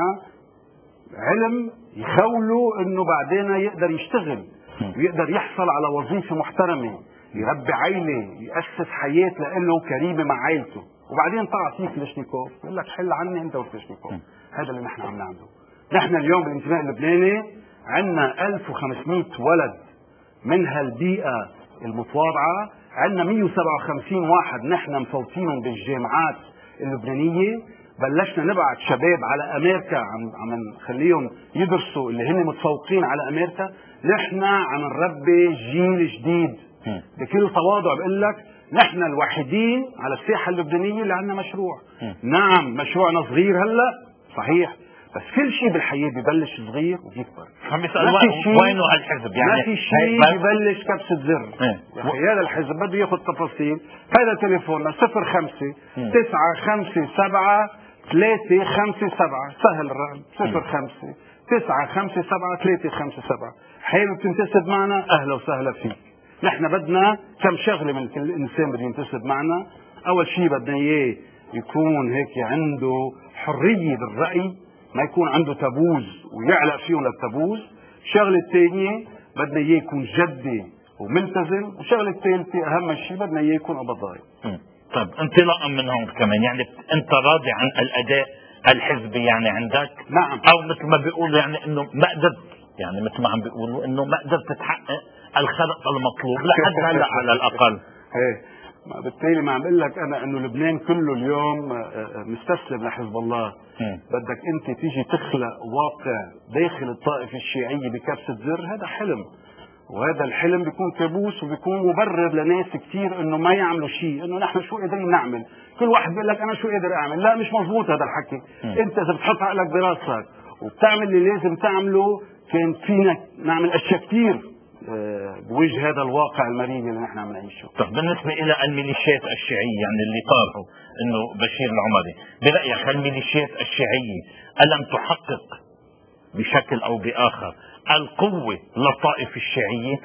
علم يخوله انه بعدين يقدر يشتغل ويقدر يحصل على وظيفة محترمة، يربي عائلة، يأسس حياة لإله كريمة مع عائلته، وبعدين تعطيه كلاشنيكوف يقول لك حل عني انت وكلاشنيكوف. هذا اللي نحن عم نعمله. نحن اليوم بالانتماء اللبناني عندنا 1500 ولد من هالبيئة المتواضعة، عندنا 157 واحد نحن مفوتينهم بالجامعات اللبنانية. بلشنا نبعت شباب على امريكا، عم نخليهم يدرسوا اللي هن متفوقين على امريكا. نحن عم نربي جيل جديد. بكل تواضع بقول لك نحن الوحيدين على الساحه اللبنانيه اللي عندنا مشروع. نعم مشروعنا صغير هلا صحيح، بس كل شيء بالحياه ببلش صغير وبيكبر. وينه هالحزب؟ يعني ما في شيء ببلش كبسه زر. هذا الحزب بده ياخذ تفاصيل. هذا تليفوننا 05 957 357. سهل الرقم 05 957 357. حين بتنتسب معنا اهلا وسهلا فيك. نحن بدنا كم شغله من كل انسان بده ينتسب معنا. اول شيء بدنا اياه يكون هيك عنده حريه بالراي، ما يكون عنده تابوز ويعلق فيهم للتابوز. الشغله الثانيه بدنا اياه يكون جدي وملتزم. والشغله الثالثه اهم شيء بدنا اياه يكون ابضاي. طيب انطلاقا من هون كمان، يعني انت راضي عن الاداء الحزبي يعني عندك؟ نعم. او مثل ما بيقولوا يعني انه ما قدرت، يعني مثل ما عم بيقولوا انه ما قدرت تحقق الخلق المطلوب لحد هلا على الاقل. ايه بالتالي ما عم بقول لك انا انه لبنان كله اليوم مستسلم لحزب الله. بدك انت تيجي تخلق واقع داخل الطائفه الشيعيه بكبسه زر، هذا حلم. وهذا الحلم بيكون كابوس وبيكون مبرر لناس كثير انه ما يعملوا شيء، انه نحن شو قادرين نعمل. كل واحد بيقول لك انا شو قادر اعمل. لا مش مزبوط هذا الحكي. انت اذا بتحط عقلك براسك وبتعمل اللي لازم تعمله كان فينا نعمل اشياء كثير بوجه هذا الواقع المريض اللي نحن عم نعيشه. طب بالنسبه الى الميليشيات الشيعيه يعني اللي طارحوا انه بشير العمري، برايك الميليشيات الشيعيه الم تحقق بشكل او باخر القوه للطائفه الشيعيه؟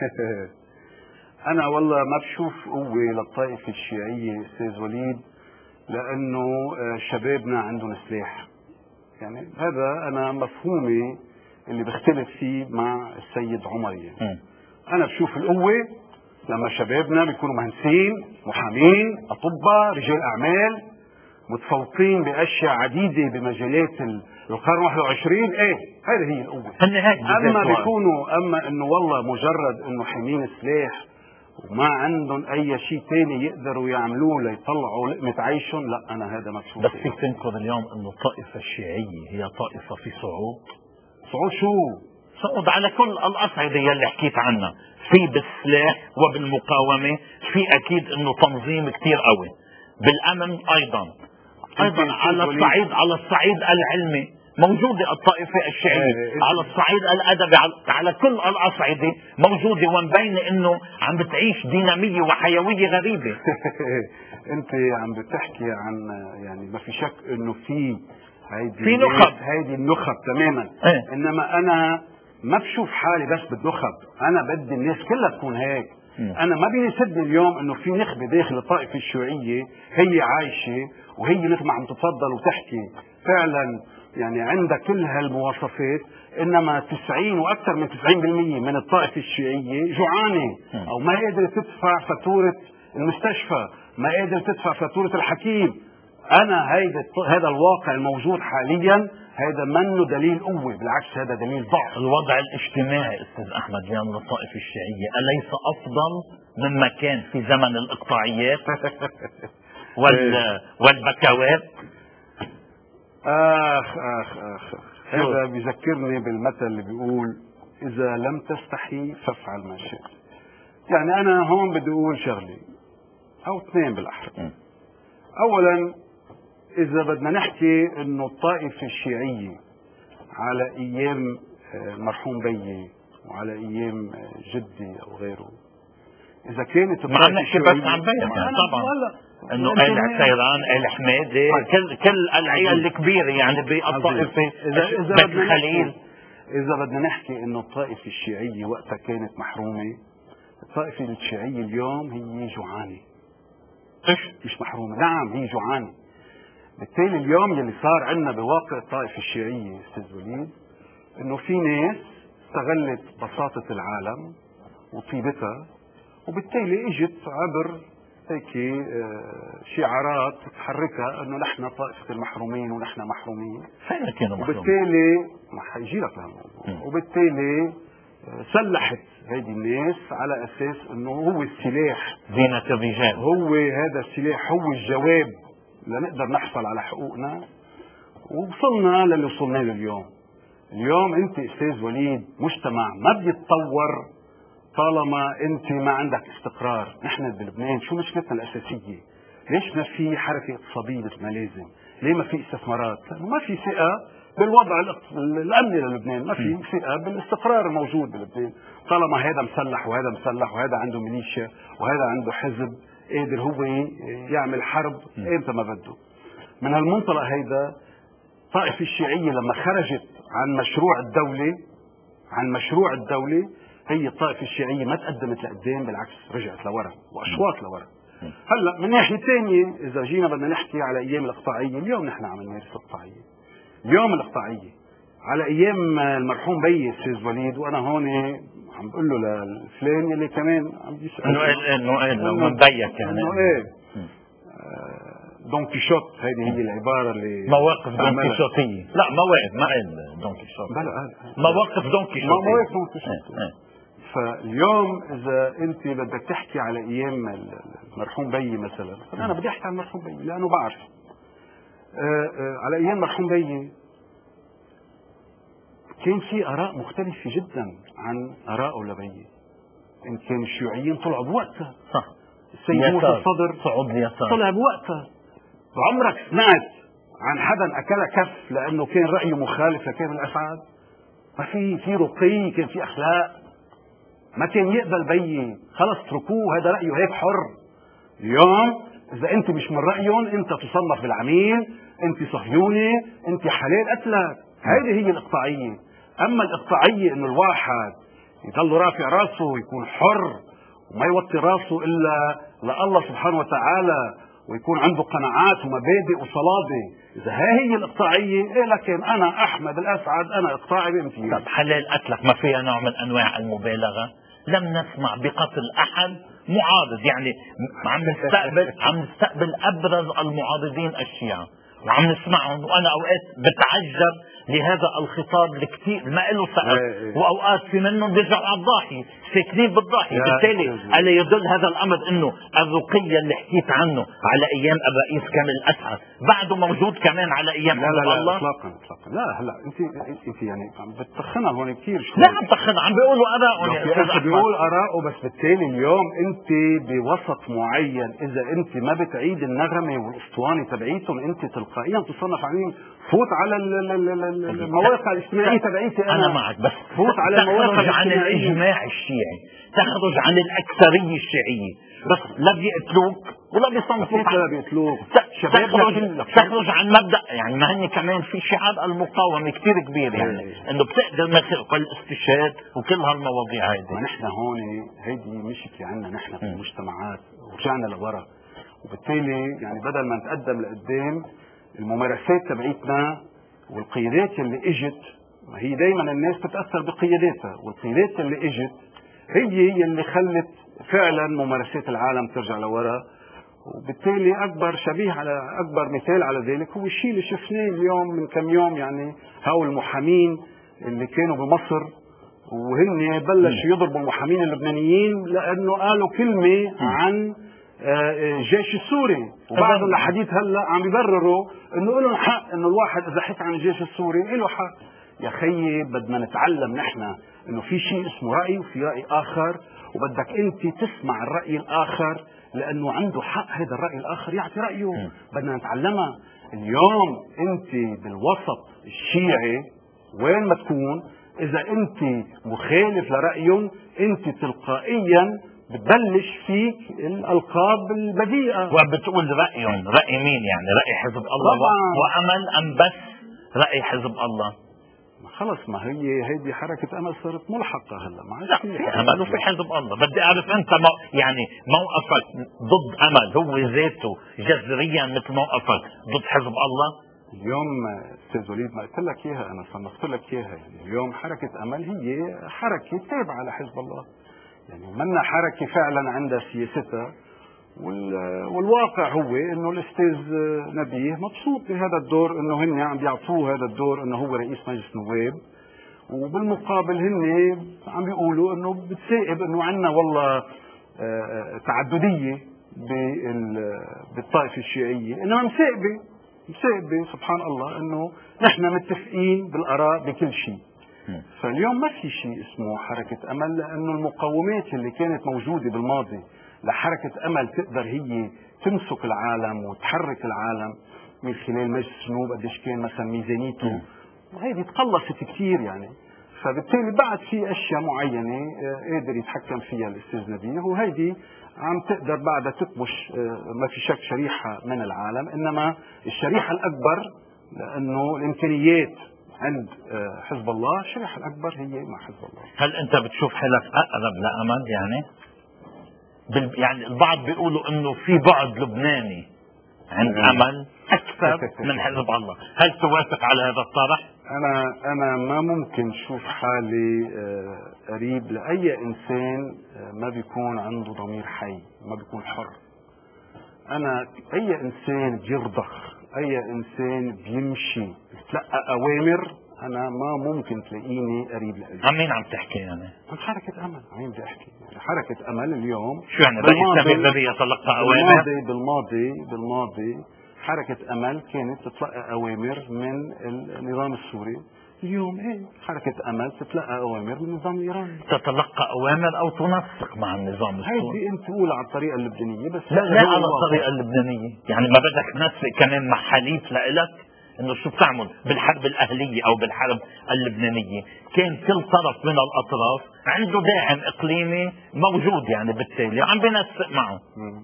انا والله ما بشوف قوه للطائفه الشيعيه استاذ وليد، لانه شبابنا عندهم سلاح. يعني هذا انا مفهومي اللي بختلف فيه مع السيد عمري. انا بشوف القوه لما شبابنا بيكونوا مهندسين، محامين، اطباء، رجال اعمال، متفوقين باشياء عديده بمجالات القرن 21. ايه هذه هي القوه. اما بيكونوا انه والله مجرد انه حامين سلاح وما عندهم اي شيء ثاني يقدروا يعملوه ليطلعوا لقمه عيشهم، لا انا هذا ما بشوفه. بس فيك تنكر اليوم انه الطائفه الشيعيه هي طائفه في صعود. صعود شو؟ صعود على كل الاصعده يلي حكيت عنها، في بالسلاح وبالمقاومه، في اكيد انه تنظيم كثير قوي بالامن ايضا على الصعيد العلمي موجودة الطائفة الشيعية، على الصعيد الأدبي، على كل الأصعدة موجودة، ومبين إنه عم بتعيش دينامية وحيوية غريبة. أنت عم بتحكي عن يعني ما في شك إنه في نخب، هيدي النخب تماما. إنما أنا ما بشوف حالي بس بالنخب، أنا بدي الناس كلها تكون هيك. أنا ما بيناسبني اليوم إنه في نخبة داخل الطائفة الشيوعية هي عايشة وهي مثل ما عم تتفضل وتحكي فعلا يعني عندها كل هالمواصفات، انما 90 واكثر من 90% من الطائفه الشيعيه جوعانه، او ما قادره تدفع فاتوره المستشفى، ما قادره تدفع فاتوره الحكيم. انا هذا الواقع الموجود حاليا هذا منه دليل قوه، بالعكس هذا دليل ضعف. الوضع الاجتماعي استاذ احمد اليوم للطائفه الشيعيه اليس افضل مما كان في زمن الاقطاعيات والبكوات؟ هذا بيذكرني بالمثل اللي بيقول إذا لم تستحي فافعل ما شئت. يعني أنا هون بدي أقول شغلة أو اثنين بالأحرى. أولا، إذا بدنا نحكي إنه الطائفة الشيعية على أيام المرحوم بيي وعلى أيام جدي أو غيره، إذا كانت الطائفة الشيعية بس عن بيي طبعا انه آل عسيران، آل حميدة، كل العيال الكبيرة يعني بالطائفة بيت الخليل. إذا بدنا نحكي إنه الطائفة الشيعية وقتها كانت محرومة، الطائفة الشيعية اليوم هي جوعانة. مش محرومة، نعم هي جوعانة. بالتالي اليوم يلي صار عندنا بواقع الطائفة الشيعية أستاذ وليد، إنه في ناس استغلت بساطة العالم وطيبتها، وبالتالي اجت عبر هيك شعارات تحركها انه نحن طائفة المحرومين ونحن محرومين. فين كانوا محرومين؟ وبالتالي ما حيجي لك لهالموضوع. وبالتالي سلحت هيدي الناس على اساس انه هو السلاح، زينة الرجال، هو هذا السلاح هو الجواب لنقدر نحصل على حقوقنا. ووصلنا للي وصلنا له اليوم. اليوم انت استاذ وليد مجتمع ما بيتطور طالما انت ما عندك استقرار. نحن بلبنان شو مشكلتنا الاساسيه؟ ليش ما في حركه اقتصاديه مثل ما لازم؟ ليه ما في استثمارات؟ لانه ما في ثقه بالوضع الامني للبنان، ما في ثقه بالاستقرار الموجود بلبنان. طالما هذا مسلح وهذا مسلح وهذا عنده ميليشيا وهذا عنده حزب قادر هو يعمل حرب امتى ما بده. من هالمنطلق هيدا الطائفه الشيعيه لما خرجت عن مشروع الدوله هي الطائفة الشيعية ما تقدمت لقدام، بالعكس رجعت لورا وأشواط لورا. هلا من ناحية ثانية إذا جينا بدنا نحكي على أيام الإقطاعية، اليوم نحن عم نمارس الإقطاعية. اليوم الإقطاعية على أيام المرحوم بيي أستاذ وليد، وأنا هون عم بقول له للفلان اللي كمان عم بيسأل إنه من بيك يعني إنه إيه دون كيشوت. هذه هي العبارة اللي مواقف دون كيشوتية. لا مواقف ما قال دون كيشوت، مواقف دون كيشوت. فاليوم اذا انت بدك تحكي على ايام المرحوم بيي مثلا، انا بدي احكي عن المرحوم بيي لانه بعرف على ايام المرحوم بيي كان في اراء مختلفه جدا عن ارائه لبيي. ان كان الشيوعيين طلعوا بوقتها، صح، السيد موسى الصدر صعود اليسار طلع بوقتها. وعمرك سمعت عن حدا اكل كف لانه كان رايه مخالف لكامل الاسعد؟ ما في رقي، كان في اخلاق، ما كان يقبل بيي، خلص اتركوه هذا رأيه هيك حر. اليوم إذا أنت مش من رأيهم أنت تصنف بالعميل، أنت صهيوني، أنت حلال قتلك. هذه هي الإقطاعية. أما الإقطاعية إنه الواحد يضل رافع راسه ويكون حر وما يوطي راسه إلا لله سبحانه وتعالى ويكون عنده قناعات ومبادئ وصلابة، إذا هي الإقطاعية إيه، لكن أنا أحمد الأسعد أنا إقطاعي بامتياز. طب حلال قتلك ما فيها نوع من أنواع المبالغة؟ لم نسمع بقتل أحد معارض. يعني عم نستقبل أبرز المعارضين الشيعة وعم نسمعهم، وأنا أوقات بتعجب لهذا الخطاب الكثير ما له سقف، وأوقات في منهم بيرجعوا على الضاحية ساكنين بالضاحية. بالتالي ألا يدل هذا الأمر أنه الرقية اللي حكيت عنه على أيام الرئيس كامل الأسعد بعده موجود كمان على أيام لا الله؟ اطلاقا. لا هلا انت يعني عم بتخنها هون كثير شوي. لا عم بتخنها، عم بيقولوا آراءهم يا أستاذ أحمد. بيقول آراءه، بس بالتالي اليوم انت بوسط معين اذا انت ما بتعيد النغمه والاسطوانه تبعيتهم انت تلقائيا تصنف عليهم. فوت على المواقع الاجتماعيه تبعيتي. انا معك، بس فوت على المواقع تخرج عن الاجماع الشيعي، تخرج عن الاكثريه الشيعيه، بس لا بيقتلوك ولا بيصنفوك. لا بيقتلوك. تخرج عن مبدا، يعني ما هن كمان في شعار المقاومه كثير كبير، يعني انه بتقدر مثل الاستشهاد وكل هالمواضيع هيدي. ونحن هون هيدي مشكله عندنا نحن في المجتمعات، ورجعنا لورا، وبالتالي يعني بدل ما نتقدم لقدام الممارسات تبعيتنا والقيادات اللي اجت، ما هي دائما الناس تتاثر بقياداتها، والقيادات اللي اجت هي اللي خلت فعلا ممارسات العالم ترجع لورا. وبالتالي اكبر شبيه على اكبر مثال على ذلك هو الشيء اللي شفناه اليوم من كم يوم، يعني هؤلاء المحامين اللي كانوا بمصر وهن بلشوا يضربوا المحامين اللبنانيين لانه قالوا كلمه عن الجيش السوري، وبعض الحديث هلا عم يبرروا انه لهم حق، انه الواحد اذا حكى عن الجيش السوري له حق. يا خيي بدنا نتعلم نحن انه في شيء اسمه راي وفي راي اخر، وبدك انت تسمع الراي الاخر لانه عنده حق هذا الراي الاخر يعطي رايه. بدنا نتعلمها. اليوم انت بالوسط الشيعي وين ما تكون، اذا انت مخالف لرايهم انت تلقائيا بتبلش فيك الالقاب البذيئه. وبتقول رايهم، راي مين يعني؟ راي حزب الله وامل ام بس راي حزب الله؟ خلص، ما هيدي حركه امل صارت ملحقه هلا، ما عادش في امل وفي حزب الله. بدي اعرف انت يعني موقفك ضد امل هو ذاته جذريا مثل موقفك ضد حزب الله؟ اليوم استاذ وليد ما قلت لك اياها، انا صنفت لك اياها. يعني اليوم حركه امل هي حركه تابعه لحزب الله، يعني منا حركه فعلا عندها سياستها، والواقع هو انه الاستاذ نبيه مبسوط بهذا الدور، انه هن عم بيعطوه هذا الدور انه هو رئيس مجلس نواب، وبالمقابل هن عم بيقولوا انه بتسائب انه عندنا والله تعدديه بالطائفه الشيعيه، انما مسائبه سبحان الله انه نحن متفقين بالاراء بكل شيء. فاليوم ما في شيء اسمه حركه امل، لانه المقومات اللي كانت موجوده بالماضي لحركة أمل تقدر هي تمسك العالم وتحرك العالم من خلال مجلس النواب، قديش كان مثلا ميزانيته، وهيدي تقلصت كثير يعني. فبالتالي بعد في أشياء معينة قادر يتحكم فيها الأستاذ نبيه، وهيدي عم تقدر بعدها تكبش ما في شك شريحة من العالم، إنما الشريحة الأكبر لأنه الإمكانيات عند حزب الله، الشريحة الأكبر هي مع حزب الله. هل أنت بتشوف حالك أقرب لأمل يعني؟ يعني البعض بيقولوا انه في بعد لبناني عند امل اكثر من حزب الله، هل توافق على هذا الطرح؟ انا ما ممكن اشوف حالي قريب لاي انسان ما بيكون عنده ضمير حي، ما بيكون حر. انا اي انسان بيرضخ، اي انسان بيمشي بتلقى اوامر، انا ما ممكن تلاقيني قريب لقلبي. عن مين عم تحكي يعني؟ عن حركة أمل. عم بدي أحكي يعني حركة أمل اليوم. شو يعني رئيس سمير بدي يتلقى أوامر؟ بالماضي حركة أمل كانت تتلقى أوامر من النظام السوري. اليوم حركة أمل تتلقى أوامر من النظام الإيراني. تتلقى أوامر أو تنسق مع النظام السوري؟ هيدي أنت تقول على الطريقة اللبنانية، بس لا على الطريقة اللبنانية، يعني ما بدك تنسق كمان مع حليف لإلك؟ انه شو بتعمل بالحرب الاهليه او بالحرب اللبنانيه؟ كان كل طرف من الاطراف عنده داعم اقليمي موجود، يعني بالتالي عم بنسق معه.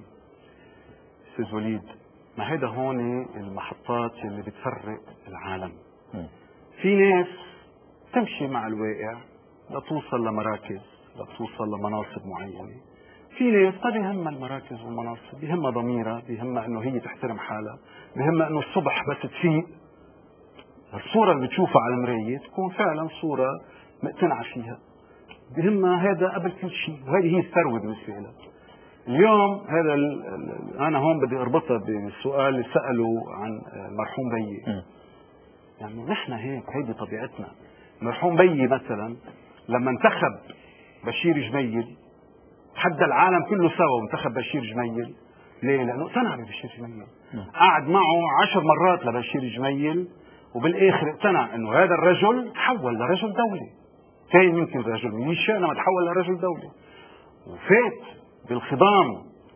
استاذ وليد، ما هيدا هون المحطات اللي بتفرق العالم. في ناس تمشي مع الواقع لتوصل لمراكز، لتوصل لمناصب معينه. في ناس ما بيهمها المراكز والمناصب، بيهمها ضميرها، بيهمها انه هي تحترم حالها، بيهمها انه الصبح بس تفيق الصورة اللي بتشوفها على المراية تكون فعلا صورة مقتنعة فيها. بهمها هذا قبل كل شيء، وهذه هي الثروة بالنسبة لها. اليوم هذا أنا هون بدي أربطها بالسؤال اللي سأله عن المرحوم بيي. يعني نحن هيك، هيدي طبيعتنا. المرحوم بيي مثلا لما انتخب بشير جميل حتى العالم كله سوا وانتخب بشير جميل. ليه؟ لأنه اقتنع ببشير جميل. قعد معه 10 مرات لبشير جميل، وبالآخر اقتنع أنه هذا الرجل تحول لرجل دولي. كان يمكن رجل ميليشيا لما تحول لرجل دولي، وفات بالخضام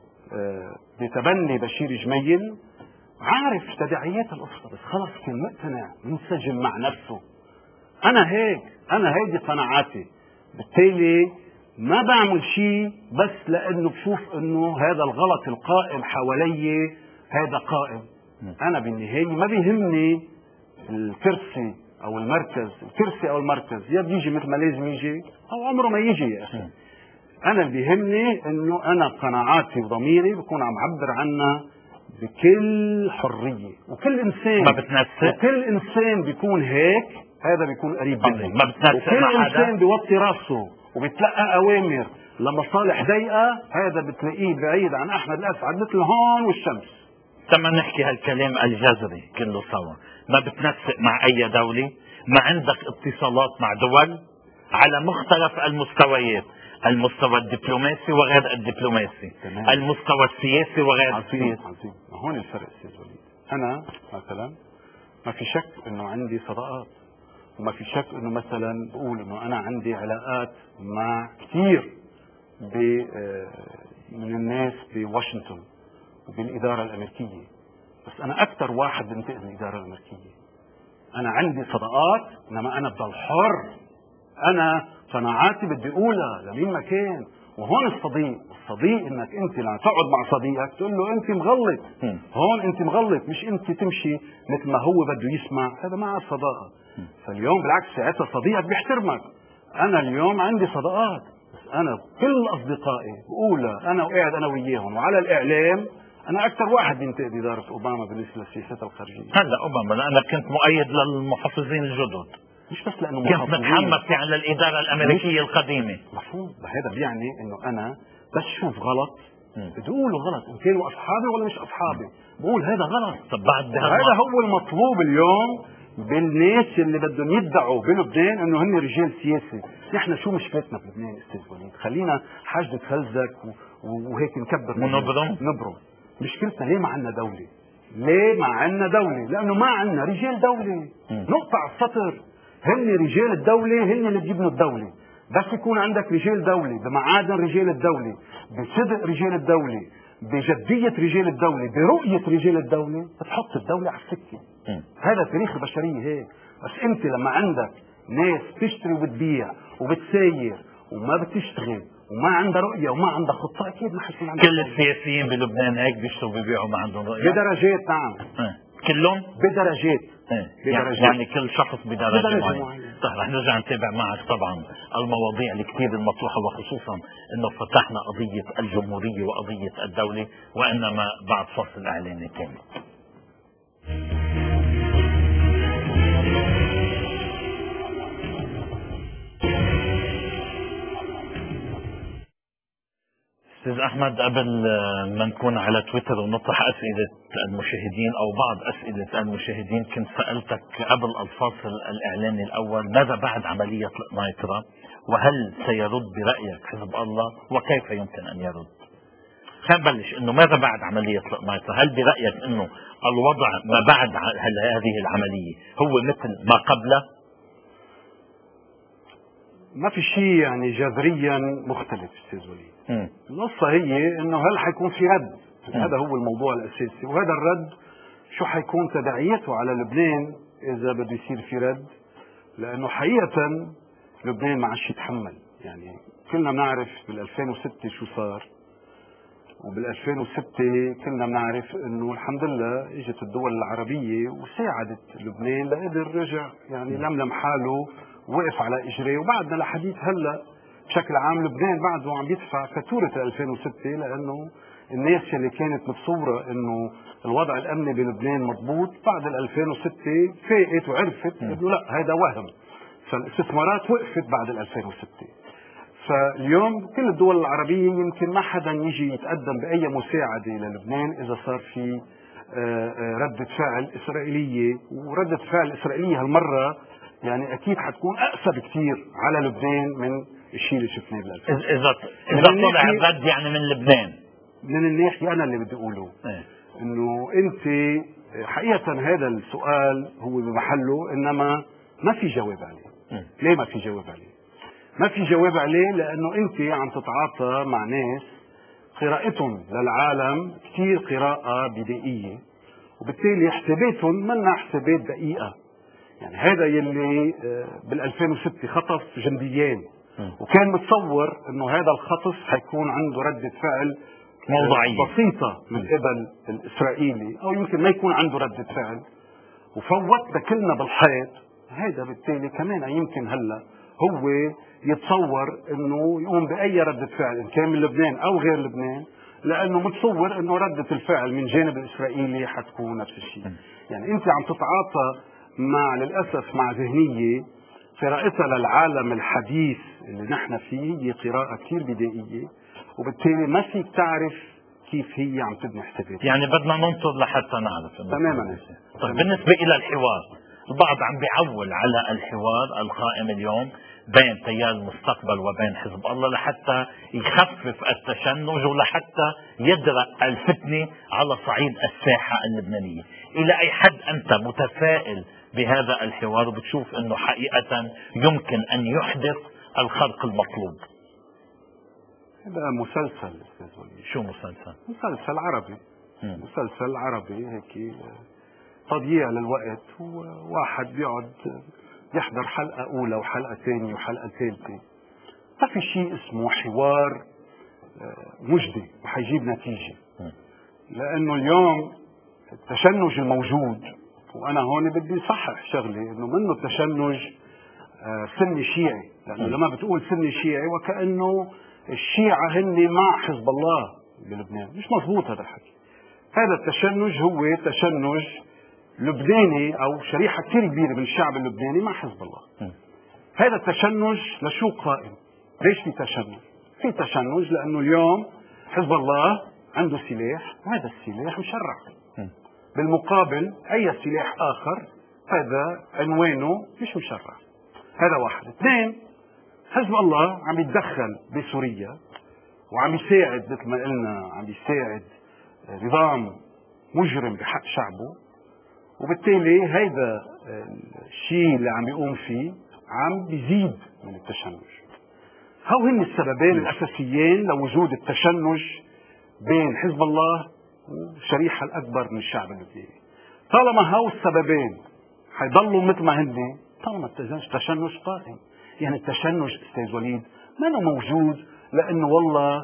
بتبني بشير جميل. عارف تداعيات القصة، بس خلص كان مقتنع منسجم مع نفسه. أنا هيك، أنا هيدي قناعاتي. بالتالي ما بعمل شيء بس لأنه بشوف أنه هذا الغلط القائم حوالي هذا قائم. أنا بالنهاية ما بيهمني الكرسي أو المركز، الكرسي أو المركز يا بيجي مثل ما لازم يجي أو عمره ما يجي يا أخي. أنا اللي بيهمني أنه أنا قناعاتي وضميري بكون عم عبر عنها بكل حرية، وكل إنسان ما بتنسق، وكل إنسان بيكون هيك، هذا بيكون قريب مني. ما بتنسق، وكل إنسان بيوطي راسه وبيتلقى أوامر لمصالح ضيقة، هذا بتلاقيه بعيد عن أحمد الأسعد مثل هون والشمس. لما نحكي هالكلام الجذري كله سوا، ما بتنسق مع أي دولة، ما عندك اتصالات مع دول على مختلف المستويات، المستوى الدبلوماسي وغير الدبلوماسي، تمام. المستوى السياسي وغير السياسي. عظيم. هون الفرق استاذ وليد. أنا مثلا ما في شك إنه عندي صداقات، وما في شك إنه مثلا بقول إنه أنا عندي علاقات مع كثير من الناس بواشنطن وبالإدارة الأمريكية، بس أنا أكثر واحد بنتقد الإدارة الأمريكية. أنا عندي صداقات، إنما أنا بضل حر. أنا قناعاتي بدي أقولها لمين ما كان. وهون الصديق إنك أنت لما تقعد مع صديقك تقول له أنت مغلط، هون أنت مغلط، مش أنت تمشي مثل ما هو بده يسمع. هذا ما عاد صداقة. فاليوم بالعكس ساعتها صديقك بيحترمك. أنا اليوم عندي صداقات، بس أنا كل أصدقائي بقولها أنا وقاعد أنا وياهم وعلى الإعلام. أنا أكثر واحد بينتقد إدارة أوباما بالنسبة للسياسات الخارجية. هلا أوباما أنا كنت مؤيد للمحافظين الجدد، مش بس لأنه كنت متحمس يعني للإدارة الأمريكية القديمة. مفهوم. هذا بيعني إنه أنا بس شوف غلط بدي أقوله غلط، إن كانوا أصحابي ولا مش أصحابي بقول هذا غلط. طب بعد هذا هو المطلوب اليوم بالناس اللي بدهم يدعوا بلبنان إنه هن رجال سياسي. نحن شو مشكلتنا بلبنان أستاذ وليد؟ خلينا حاجة تخلزك وهيك نكبر نبرم. مشكلتنا ليه ما عندنا دولة؟ ليه ما عندنا دولة؟ لأنه ما عندنا رجال دولة. نقطة على السطر. هن رجال الدولة هن اللي بيبنوا الدولة. بس يكون عندك رجال دولة بمعادن رجال الدولة، بصدق رجال الدولة، بجدية رجال الدولة، برؤية رجال الدولة، بتحط الدولة على السكة. هذا تاريخ البشرية هيك. بس انت لما عندك ناس تشتري وبتبيع وبتساير وما بتشتغل وما عندها رؤية وما عندها خطة، أكيد ما حيكون عندها. كل السياسيين بلبنان هيك بيشتروا وبيبيعوا ما عندهم رؤية بدرجات. نعم. كلهم بدرجات. يعني كل شخص بدرجة معينة. طيب رح نرجع نتابع معك طبعا المواضيع الكثير المطروحة، وخصوصا انه فتحنا قضية الجمهورية وقضية الدولة، وانما بعد فصل اعلاني كامل. استاذ احمد، قبل ما نكون على تويتر ونطرح اسئله المشاهدين او بعض اسئله المشاهدين، كنت سالتك قبل الفاصل الاعلاني الاول ماذا بعد عمليه القنيطره، وهل سيرد برايك حزب الله، وكيف يمكن ان يرد؟ خلينا نبلش انه ماذا بعد عمليه القنيطره؟ هل برايك انه الوضع ما بعد هذه العمليه هو مثل ما قبله؟ ما في شيء يعني جذريا مختلف استاذ وليد. القصة هي انه هل حيكون في رد؟ هذا هو الموضوع الاساسي، وهذا الرد شو حيكون تداعياته على لبنان اذا بده يصير في رد. لانه حقيقة لبنان ما عادش يتحمل. يعني كلنا بنعرف بال 2006 شو صار، وبال 2006 كلنا بنعرف انه الحمد لله اجت الدول العربية وساعدت لبنان لقدر رجع يعني لملم حاله وقف على اجريه. وبعدنا لحديث هلا بشكل عام لبنان بعده عم يدفع فاتورة 2006، لأنه الناس اللي كانت متصورة إنه الوضع الأمني بلبنان مضبوط بعد 2006 فاقت وعرفت إنه لا، هذا وهم. فالاستثمارات وقفت بعد 2006. فاليوم كل الدول العربية يمكن ما حدا يجي يتقدم بأي مساعدة للبنان إذا صار في ردة فعل إسرائيلية، وردة فعل الإسرائيلية هالمرة يعني أكيد حتكون أقسى بكثير على لبنان من الشيء اللي شفناه إذا طلع الرد يعني من لبنان. من الناحية أنا اللي بدي أقوله إنه أنت حقيقة هذا السؤال هو بمحله، إنما ما في جواب عليه. ليه ما في جواب عليه؟ ما في جواب عليه لأنه أنت عم تتعاطى مع ناس قراءتهم للعالم كثير قراءة بدائية، وبالتالي حساباتهم منا حسابات دقيقة. يعني هذا يلي بال2006 خطف جنديين وكان متصور انه هذا الخطف حيكون عنده ردة فعل موضوعية بسيطة من قبل الإسرائيلي، أو يمكن ما يكون عنده ردة فعل، وفوتنا كلنا بالحيط. هذا بالتالي كمان يمكن هلا هو يتصور انه يقوم باي ردة فعل ان كان من لبنان او غير لبنان، لانه متصور انه ردة الفعل من جانب الاسرائيلي حتكون نفس الشيء. يعني انت عم تتعاطى مع للاسف مع ذهنية قراءتها للعالم الحديث اللي نحن فيه هي قراءة كثير بدائية، وبالتالي ما فيك تعرف كيف هي عم تبني حسابات. يعني بدنا ننطر لحتى نعرف. تماما. طيب بالنسبة إلى الحوار، البعض عم بيعول على الحوار القائم اليوم بين تيار المستقبل وبين حزب الله لحتى يخفف التشنج ولحتى يدرأ الفتنة على صعيد الساحة اللبنانية. إلى أي حد أنت متفائل بهذا الحوار وبتشوف أنه حقيقة يمكن أن يحدث الخرق المطلوب؟ هذا مسلسل أستاذ وليد. شو مسلسل؟ مسلسل عربي. مسلسل عربي هيك تضييع للوقت، وواحد بيقعد يحضر حلقة أولى وحلقة ثانية وحلقة ثالثة. ما في شيء اسمه حوار مجدي وحيجيب نتيجة، لأنه اليوم التشنج الموجود، وأنا هون بدي صحح شغلي إنه منه التشنج سني شيعي، لأنه لما بتقول سني شيعي وكأنه الشيعة هن مع حزب الله بلبنان. مش مضبوط هذا الحكي. هذا التشنج هو تشنج لبناني أو شريحة كثير كبيرة من الشعب اللبناني مع حزب الله. هذا التشنج لشو قائم؟ ليش في تشنج؟ في تشنج لأنه اليوم حزب الله عنده سلاح، وهذا السلاح مشرع. بالمقابل أي سلاح آخر هذا عنوانه مش مشرع. هذا واحد. اثنين، حزب الله عم يتدخل بسوريا وعم يساعد، مثل ما قلنا عم يساعد نظام مجرم بحق شعبه، وبالتالي هيدا الشيء اللي عم يقوم فيه عم بيزيد من التشنج. هن السببين الأساسيين لوجود التشنج بين حزب الله والشريحة الأكبر من الشعب اللبناني. طالما السببين حيضلوا مثل ما هن، طالما التشنج قائم. يعني التشنج أستاذ وليد ما موجود لأنه والله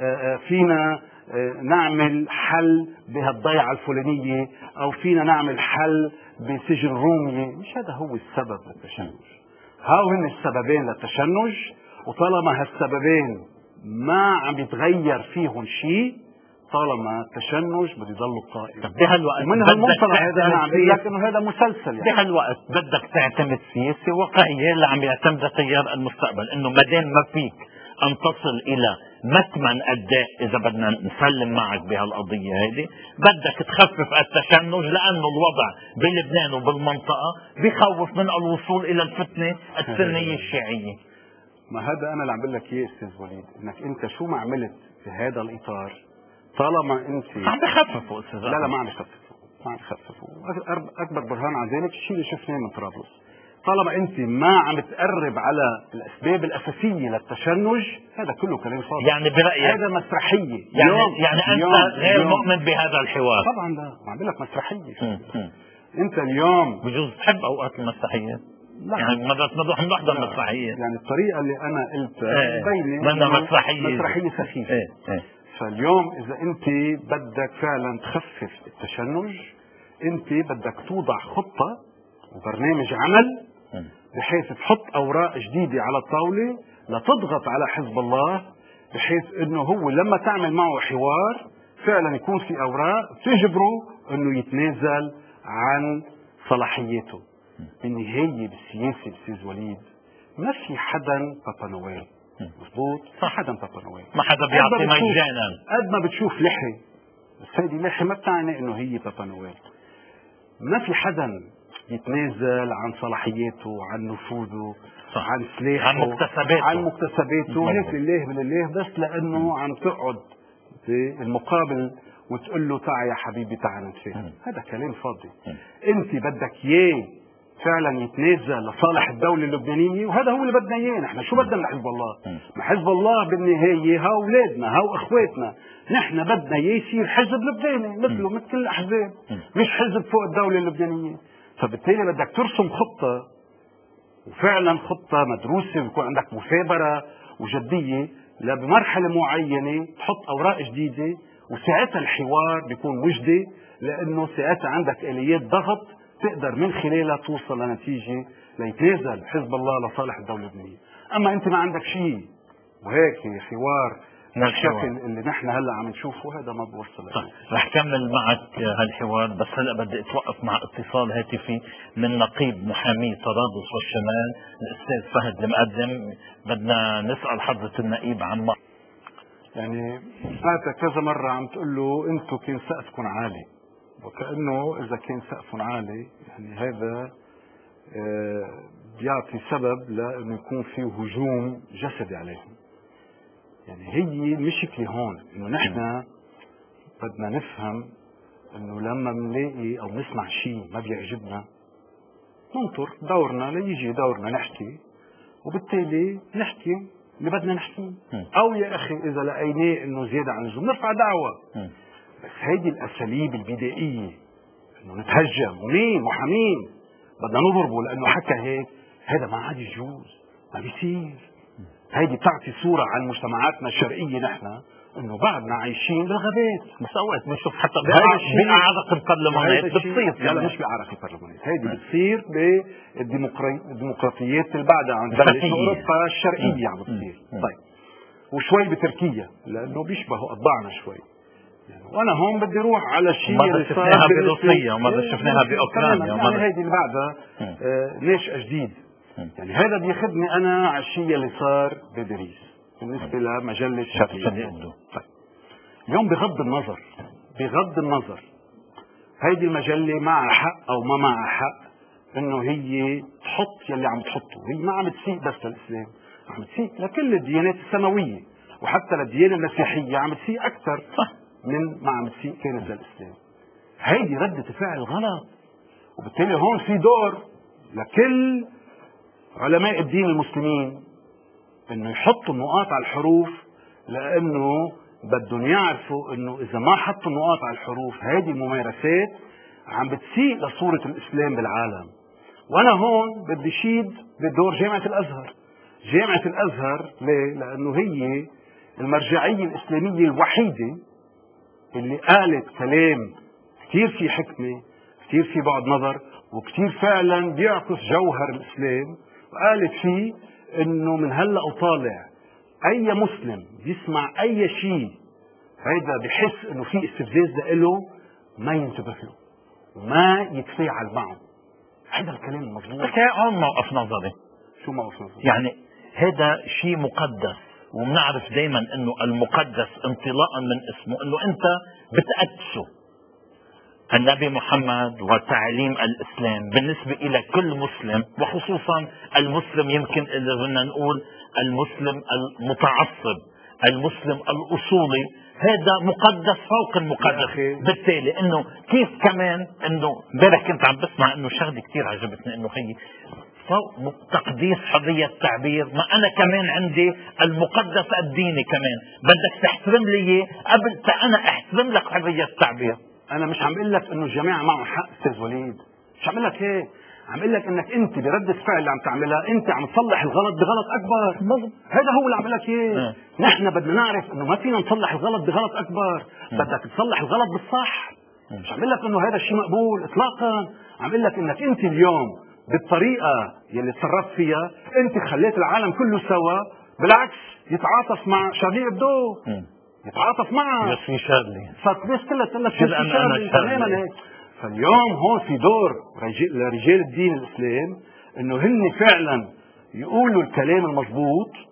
فينا نعمل حل بهالضيعة الفلانية أو فينا نعمل حل بسجن رومية. مش هذا هو السبب للتشنج. هن السببين للتشنج، وطالما هالسببين ما عم يتغير فيهم شيء، طالما التشنج بده يضل قائم. بهالوقت ومن هالمنطلق هذا انا عم بقول لك انه هذا مسلسل. يعني بهالوقت بدك تعتمد سياسه واقعيه اللي عم يعتمدها تيار المستقبل، انه ما دام ما فيك ان تصل الى مكمن الداء، اذا بدنا نسلم معك بهالقضيه هذه، بدك تخفف التشنج، لانه الوضع بلبنان وبالمنطقه بخوف من الوصول الى الفتنه السنيه الشيعيه. ما هذا انا اللي عم بقول لك اياه استاذ وليد، انك انت شو ما عملت في هذا الاطار، طالما انت عم بخففوا استاذ. لا ما عم بخففوا. اكبر برهان على ذلك الشيء اللي شفناه من طرابلس. طالما انت ما عم تقرب على الاسباب الاساسيه للتشنج، هذا كله كلام فاضي. يعني برايك هذا مسرحيه. يعني انت غير مؤمن بهذا الحوار؟ طبعا لا، عم بقول لك مسرحيه. انت اليوم بجوز تحب اوقات المسرحيه. لا يعني مرات نروح نحضر مسرحيه. يعني الطريقه اللي انا قلتها مبينه مسرحيه سخيفه. فاليوم اذا انت بدك فعلا تخفف التشنج، انت بدك توضع خطه وبرنامج عمل بحيث تحط اوراق جديده على الطاوله لتضغط على حزب الله، بحيث انه هو لما تعمل معه حوار فعلا يكون في اوراق تجبره انه يتنازل عن صلاحيته. بالنهايه بالسياسه استاذ وليد ما في حدا بابا نويل. مضبوط. ما حدا بابا نويل، ما حدا بيعطي مجانا. قد ما بتشوف لحي، بس هذه اللحي ما بتعني انه هي بابا نويل. ما في حدا يتنازل عن صلاحياته، عن نفوذه، صح. عن سلاحه، عن مكتسباته. هيك لله بالله، بس لانه عم تقعد بالمقابل وتقول له تعا يا حبيبي تعا نتفاهم. هذا كلام فاضي. انت بدك اياه فعلا يتنازل لصالح الدولة اللبنانية، وهذا هو اللي بدنا اياه. نحن شو بدنا لحزب الله؟ ما حزب الله بالنهاية هاو اولادنا، هاو اخواتنا. نحن بدنا اياه يصير حزب لبناني مثله مثل كل الاحزاب، مش حزب فوق الدولة اللبنانية. فبالتالي بدك ترسم خطة، وفعلا خطة مدروسة، ويكون عندك مثابرة وجدية بمرحلة معينة، تحط اوراق جديدة، وساعتها الحوار بيكون مجدي، لانه ساعتها عندك اليات ضغط تقدر من خلالها توصل لنتيجة ليتنازل حزب الله لصالح الدولة اللبنانية. اما انت ما عندك شيء وهيك حوار بالشكل اللي نحن هلا عم نشوفه، هذا ما بوصل. طيب رح كمل معك هالحوار، بس هلا بدي اتوقف مع اتصال هاتفي من نقيب محامي طرابلس والشمال الاستاذ فهد المقدم. بدنا نسال حضرة النقيب عن يعني سمعتك كذا مرة عم تقول له انتم كان سقفكم عالي، وكأنه اذا كان سقفهم عالي يعني هذا بيعطي سبب لانه يكون في هجوم جسدي عليهم. يعني هي المشكلة هون انه نحن بدنا نفهم انه لما بنلاقي او نسمع شيء ما بيعجبنا ننطر دورنا ليجي دورنا نحكي، وبالتالي نحكي اللي بدنا نحكيه. او يا اخي اذا لقيناه انه زيادة عن اللزوم نرفع دعوة. بس هيدي الاساليب البدائية انه نتهجم ومين محامين بدنا نضربه لانه حكى هيك، هذا ما عاد يجوز، ما بيصير. هيدي بتعطي صورة عن مجتمعاتنا الشرقية نحن انه بعدنا عايشين بالغابات. بس اوقات بنشوف حتى بأعراق البرلمانات بتصير. لا مش بأعراق البرلمانات، هيدي بتصير بالديمقراطيات اللي بعدها عم تبلش اوروبا الشرقية عم بتصير. طيب وشوي بتركيا لانه بيشبهوا اطباعنا شوي. يعني وانا هون بدي اروح على الشيء اللي شفناها بروسيا وما شفناها باوكرانيا، يعني هيدي اللي بعدها ناشئة جديد. يعني هذا بياخذني انا على الشيء اللي صار بباريس بالنسبه لمجله شارلي إبدو. طيب اليوم بغض النظر هيدي المجله معها حق او ما معها حق انه هي تحط يلي عم تحطه. هي ما عم تسيء بس للاسلام، عم تسيء لكل الديانات السماويه، وحتى للديانه المسيحيه عم تسيء اكثر من ما عم تسيء كانت للاسلام. هيدي ردة فعل غلط، وبالتالي هون في دور لكل علماء الدين المسلمين انه يحطوا النقاط على الحروف، لانه بدهم يعرفوا انه اذا ما حطوا النقاط على الحروف هذه الممارسات عم بتسيء لصورة الاسلام بالعالم. وانا هون بدي شيد بدور جامعة الازهر. جامعة الازهر ليه؟ لانه هي المرجعية الاسلامية الوحيدة اللي قالت كلام كتير في حكمة، كتير في بعد نظر، وكتير فعلا بيعكس جوهر الاسلام. وقالت فيه انه من هلا وطالع اي مسلم بيسمع اي شيء هيدا بحس انه في استفزاز له ما ينتبه له وما يتفاعل معه. هذا الكلام المظلوم. هون موقف نظري. شو موقف نظري؟ يعني هذا شيء مقدس، وبنعرف دائما انه المقدس انطلاقا من اسمه انه انت بتقدسه. النبي محمد وتعليم الإسلام بالنسبة إلى كل مسلم، وخصوصا المسلم يمكن إذا بدنا نقول المسلم المتعصب، المسلم الأصولي، هذا مقدس فوق المقدس. بالتالي إنه كيف كمان إنه امبارح كنت عم بسمع إنه شغلة كتير عجبتني، إنه هي فوق تقديس حرية التعبير، ما أنا كمان عندي المقدس الديني كمان، بدك تحترم لي قبل أنا أحترم لك حرية التعبير. انا مش عم اقول لك انه الجماعه معهم حق استاذ وليد، مش عم اقول لك هيك، عم اقول لك انك انت برده فعل اللي عم تعملها انت عم تصلح الغلط بغلط اكبر. هذا هو اللي عم اقول لك اياه. نحن بدنا نعرف انه ما فينا نصلح الغلط بغلط اكبر، بدك تصلح الغلط بالصح. مش عم اقول لك انه هذا الشيء مقبول اطلاقا، عم اقول لك انك انت اليوم بالطريقه يلي تصرفت فيها انت خليت العالم كله سوا بالعكس يتعاطف مع شارلي إبدو، يتعاطف معها. بس في شارلي صارت الناس كلها تقول لك شارلي تماما هيك. فاليوم هون في دور لرجال الدين الاسلام انه هن فعلا يقولوا الكلام المضبوط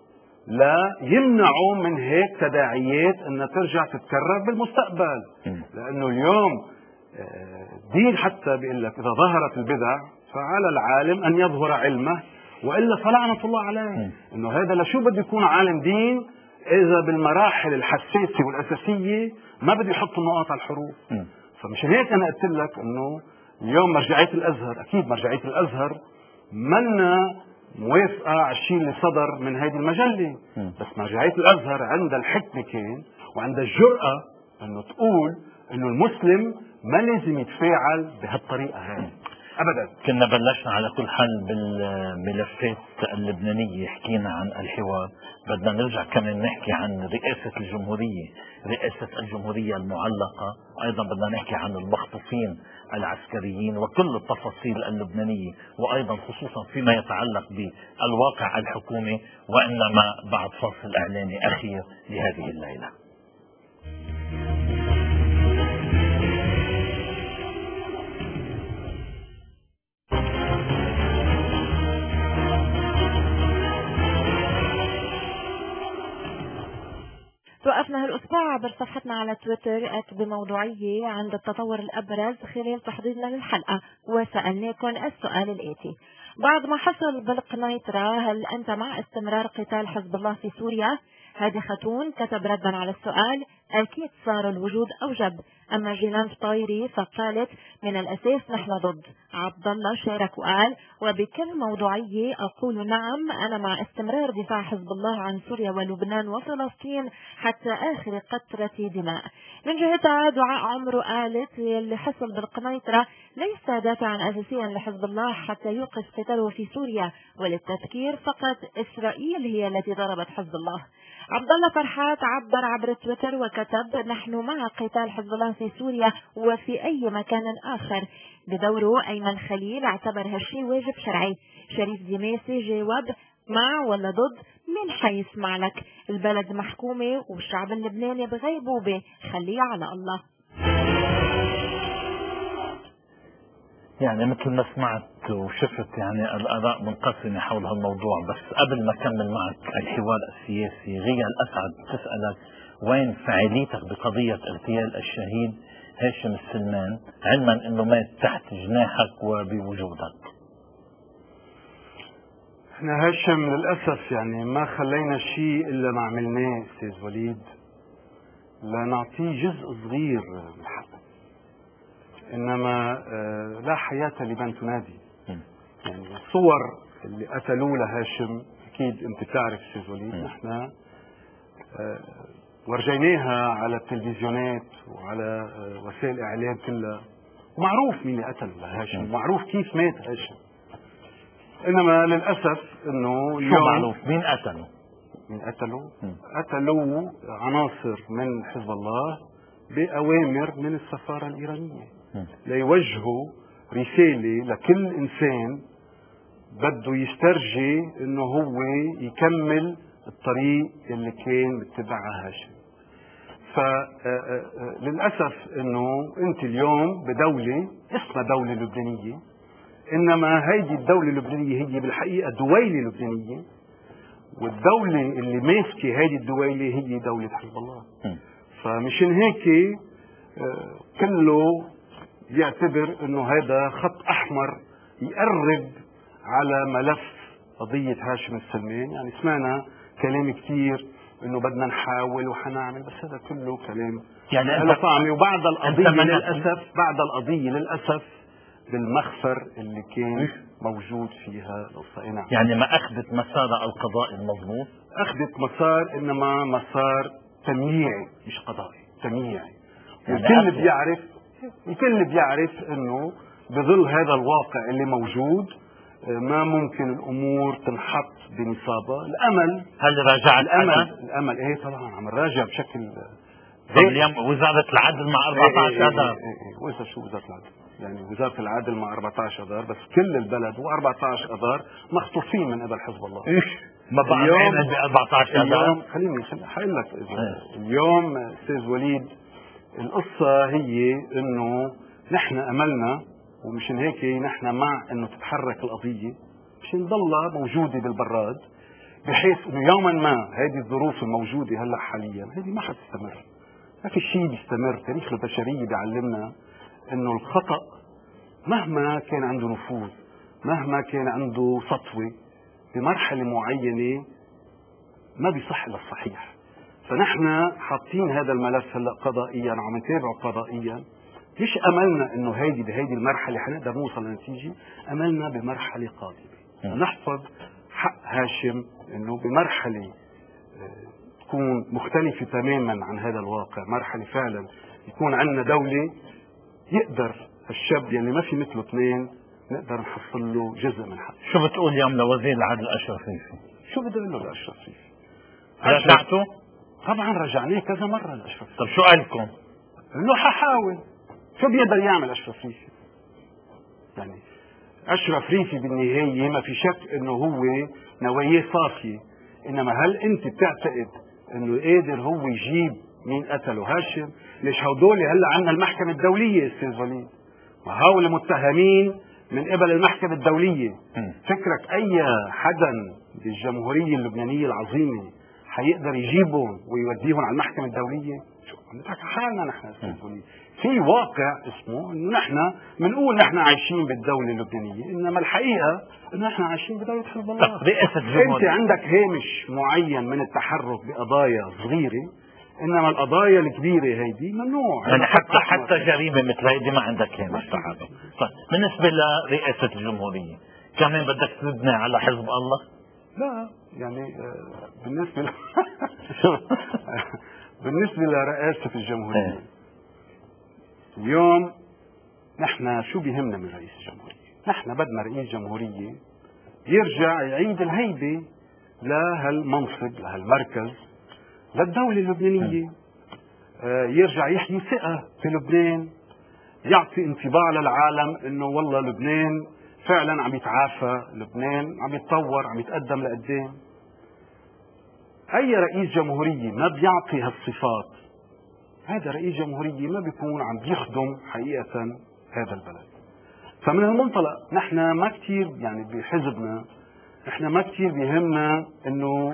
لا يمنعوا من هيك تداعيات انها ترجع تتكرر بالمستقبل. لانه اليوم الدين حتى بيقول لك اذا ظهرت البدع فعلى العالم ان يظهر علمه والا فلعنه الله عليه. انه هذا لشو بده يكون عالم دين اذا بالمراحل الحساسه والاساسيه ما بده يحط النقاط على الحروف. فمشان هيك انا قلت لك انه اليوم مرجعيه الازهر، اكيد مرجعيه الازهر منا موافقه على الشيء اللي صدر من هذه المجله، بس مرجعيه الازهر عندها الحكمه كان وعندها الجرأه انه تقول انه المسلم ما لازم يتفاعل بهالطريقه هاي ابدا. كنا بلشنا على كل حال بالملفات اللبنانيه، حكينا عن الحوار، بدنا نرجع كمان نحكي عن رئاسه الجمهوريه، رئاسه الجمهوريه المعلقه، ايضا بدنا نحكي عن المخطوفين العسكريين وكل التفاصيل اللبنانيه، وايضا خصوصا فيما يتعلق بالواقع الحكومي، وانما بعد فاصل اعلاني اخير لهذه الليله. توقفنا هالأسبوع عبر صفحتنا على تويتر بموضوعية عند التطور الأبرز خلال تحضيرنا للحلقة، وسألناكم السؤال الآتي: بعد ما حصل بالقنيطرة هل أنت مع استمرار قتال حزب الله في سوريا؟ هادي خاتون كتب ردا على السؤال: أكيد صار الوجود أوجب. أما جيلان فطايري فقالت: من الأساس نحن ضد. عبد الله شارك وقال: وبكل موضوعية أقول نعم، أنا مع استمرار دفاع حزب الله عن سوريا ولبنان وفلسطين حتى آخر قطرة دماء. من جهتها دعاء عمرو قالت: اللي حصل بالقنيطرة ليس دافعا أساسيا لحزب الله حتى يوقف قتاله في سوريا، وللتذكير فقط إسرائيل هي التي ضربت حزب الله. عبد الله فرحات عبر تويتر وكتب: نحن مع قتال حزب الله في سوريا وفي أي مكان آخر. بدوره أيمن خليل اعتبر هالشي واجب شرعي. شريف دماسي جاوب: مع ولا ضد؟ مين حيسمع لك؟ البلد محكومة والشعب اللبناني بغيبوبة، خليه على الله. يعني مثل ما سمعت وشفت يعني الآراء منقسمة حول هالموضوع، بس قبل ما أكمل معك الحوار السياسي، غيا الأسعد تسألك: وين فعاليتك بقضية اغتيال الشهيد هاشم السلمان، علما أنه مات تحت جناحك وبوجودك؟ احنا هاشم للأسف يعني ما خلينا شيء إلا ما عملناه أستاذ وليد لنعطيه جزء صغير من حقه، إنما لا حياة لمن تنادي. يعني الصور اللي قتلوا لهاشم أكيد أنت تعرف أستاذ وليد، نحن ورجيناها على التلفزيونات وعلى وسائل الإعلام كلها، ومعروف مين اللي قتل لهاشم، ومعروف كيف مات هاشم. إنما للأسف إنه شو معروف مين قتله؟ مين قتله؟ قتلوا عناصر من حزب الله بأوامر من السفارة الإيرانية ليوجهوا رسالة لكل إنسان بده يسترجي إنه هو يكمل الطريق اللي كان بتبعها هاشم. فللأسف إنه أنت اليوم بدولة اسمها دولة لبنانية، إنما هيدي الدولة اللبنانية هي بالحقيقة دويلة لبنانية، والدولة اللي ماسكة هيدي الدويلة هي دولة حزب الله. فمشان هيك كله يعتبر انه هذا خط احمر يقرب على ملف قضية هاشم السلمان. يعني سمعنا كلام كثير انه بدنا نحاول وحنعمل، بس هذا كله كلام يعني انت طعمي. وبعد القضية للأسف بالمخفر اللي كان موجود فيها القصة. نعم. يعني ما أخذت مسار القضاء المضبوط، أخذت مسار إنما مسار تمييعي مش قضائي، تمييعي. يعني الكل بيعرف إنه بظل هذا الواقع اللي موجود ما ممكن الأمور تنحط بنصابها. الأمل هل راجعت الأمل إيه طبعا عم نراجع بشكل اليوم وزارة العدل مع 14 أذار. وإذا شو وزارة العدل؟ يعني وزارة العدل مع 14 أذار، بس كل البلد و14 أذار مخطوفين من قبل حزب الله. ما بقى اليوم ب 14 أذار. خليني حقول لك اليوم أستاذ وليد، القصة هي إنه نحن أملنا، ومشان هيك نحن مع إنه تتحرك القضية مشان ضلها موجودة بالبراد، بحيث انه يوما ما هذه الظروف الموجوده هلا حاليا هذه ما حتستمر. ما في شيء بيستمر. تاريخ البشريه بيعلمنا انه الخطا مهما كان عنده نفوذ، مهما كان عنده سطوه، بمرحله معينه ما بيصح الا الصحيح. فنحن حاطين هذا الملف هلا قضائيا، عم نتابعه قضائيا. مش املنا انه بهيدي المرحله حنقدر نوصل لنتيجه، املنا بمرحله قادمه نحفظ حق هاشم انه بمرحله تكون مختلفه تماما عن هذا الواقع، مرحله فعلا يكون عندنا دوله يقدر الشاب يلي ما في مثله اثنين نقدر نحصل له جزء من حقه. شو بتقول اليوم لوزير العدل اشرف ريفي؟ شو بدي اقول له لاشرف ريفي؟ رجعته؟ طبعا رجعناه كذا مره لاشرف ريفي. طب شو قالكم؟ انه ححاول. شو بيقدر يعمل اشرف ريفي؟ يعني اشرف ريفي بالنهايه ما في شك انه هو نواياه صافيه، انما هل انت بتعتقد انه قادر هو يجيب مين قتله هاشم؟ ليش هدول هلا عندنا المحكمه الدوليه استاذ وليد، وهؤلاء متهمين من قبل المحكمه الدوليه. فكرك اي حدا بالجمهوريه اللبنانيه العظيمه حيقدر يجيبهم ويوديهم على المحكمه الدوليه؟ شو عم نضحك حالنا نحن استاذ وليد. في واقع اسمه انه نحن بنقول نحن عايشين بالدوله اللبنانيه، انما الحقيقه انه نحن عايشين بدوله حزب الله. انت عندك هامش معين من التحرك بقضايا صغيره، انما القضايا الكبيره هيدي ممنوع. يعني حتى جريمه مثل هيدي ما عندك هامش تحرك. طيب بالنسبه لرئاسه الجمهوريه كمان بدك تبني على حزب الله؟ لا يعني بالنسبه بالنسبه لرئاسه الجمهوريه اليوم نحن شو بيهمنا من رئيس الجمهورية؟ نحن بدنا رئيس جمهورية يرجع يعيد الهيبة لهالمنصب، لهالمركز، للدولة اللبنانية. يرجع يحيي ثقة في لبنان، يعطي انطباع للعالم انه والله لبنان فعلا عم يتعافى، لبنان عم يتطور، عم يتقدم لقدام. اي رئيس جمهورية ما بيعطي هالصفات، هذا رئيس جمهورية ما بيكون عم بيخدم حقيقة هذا البلد. فمن المنطلق نحن ما كتير يعني بحزبنا نحن ما كتير بيهمنا انه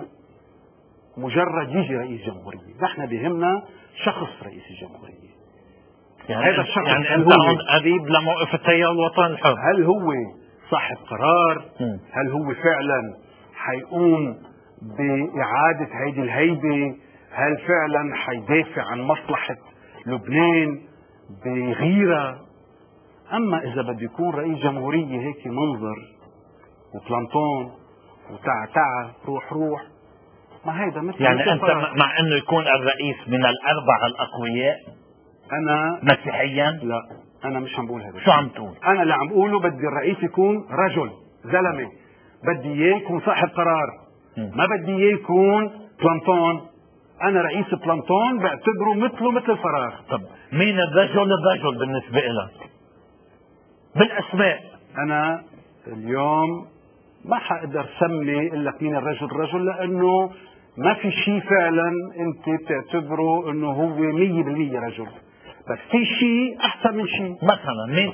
مجرد يجي رئيس جمهورية، نحن بيهمنا شخص رئيس الجمهورية. يعني هذا الشخص يعني انت هون قريب لموقف التيار الوطني الحر. هل هو صاحب قرار؟ هل هو فعلا حيقوم بإعادة هيدي الهيبة؟ هل فعلا حيدافع عن مصلحة لبنان بغيرة؟ أما إذا بده يكون رئيس جمهورية هيك منظر وبلانتون وتعتعة روح، ما هيدا مثل يعني أنت مع أنه يكون الرئيس من الأربعة الأقوياء أنا مسيحيا؟ لا، أنا مش عم بقول هذا. شو عم تقول؟ أنا اللي عم بقوله بدي الرئيس يكون رجل زلمة، بدي إياه يكون صاحب قرار، ما بدي إياه يكون بلانتون. أنا رئيس بلانتون بعتبره مثل الفراغ. طب مين الرجل بالنسبة لك؟ بالأسماء. أنا اليوم ما حقدر سمي إلا مين الرجل، لأنه ما في شيء فعلا أنت بتعتبره إنه هو 100% رجل، بس في شيء أحسن من شيء. مثلا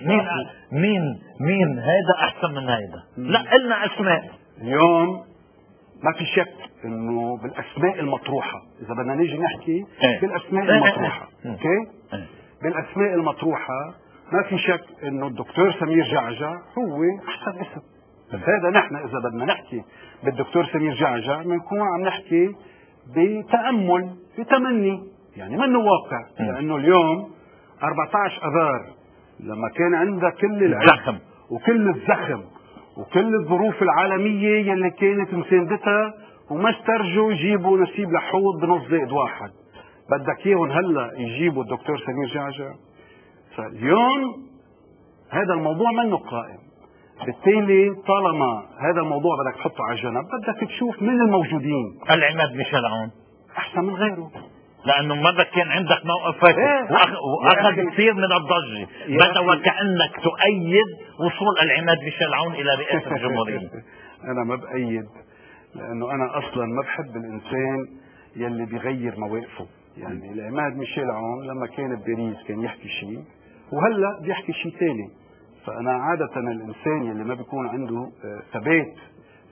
مين هذا أحسن من هذا؟ لا قلنا أسماء. اليوم ما في شك انه بالاسماء المطروحه، اذا بدنا نيجي نحكي بالاسماء المطروحه، اوكي؟ بالاسماء المطروحه ما في شك انه الدكتور سمير جعجع هو احسن اسم. بس هذا نحن اذا بدنا نحكي بالدكتور سمير جعجع بنكون عم نحكي بتامل، بتمني، يعني منه واقع. لانه اليوم 14 اذار لما كان عندها كل الزخم وكل الزخم وكل الظروف العالمية يلي كانت مساندتها وما استرجوا يجيبوا نسيب لحوض بنص زائد واحد، بدك اياهم هلا يجيبوا الدكتور سمير جعجع. فاليوم هذا الموضوع منه قائم، بالتالي طالما هذا الموضوع بدك تحطه على جنب بدك تشوف من الموجودين. العماد ميشيل عون احسن من غيره، لانه مرة كان عندك موقف واخذ كثير من الضجة، بدا وكأنك تؤيد وصول العماد ميشيل عون الى رئاسة الجمهورية. انا ما بأيد، لانه انا اصلا ما بحب الانسان يلي بيغير مواقفه. يعني العماد ميشيل عون لما كان بباريس كان يحكي شيء وهلا بيحكي شيء ثاني. فانا عادة الانسان يلي ما بيكون عنده ثبات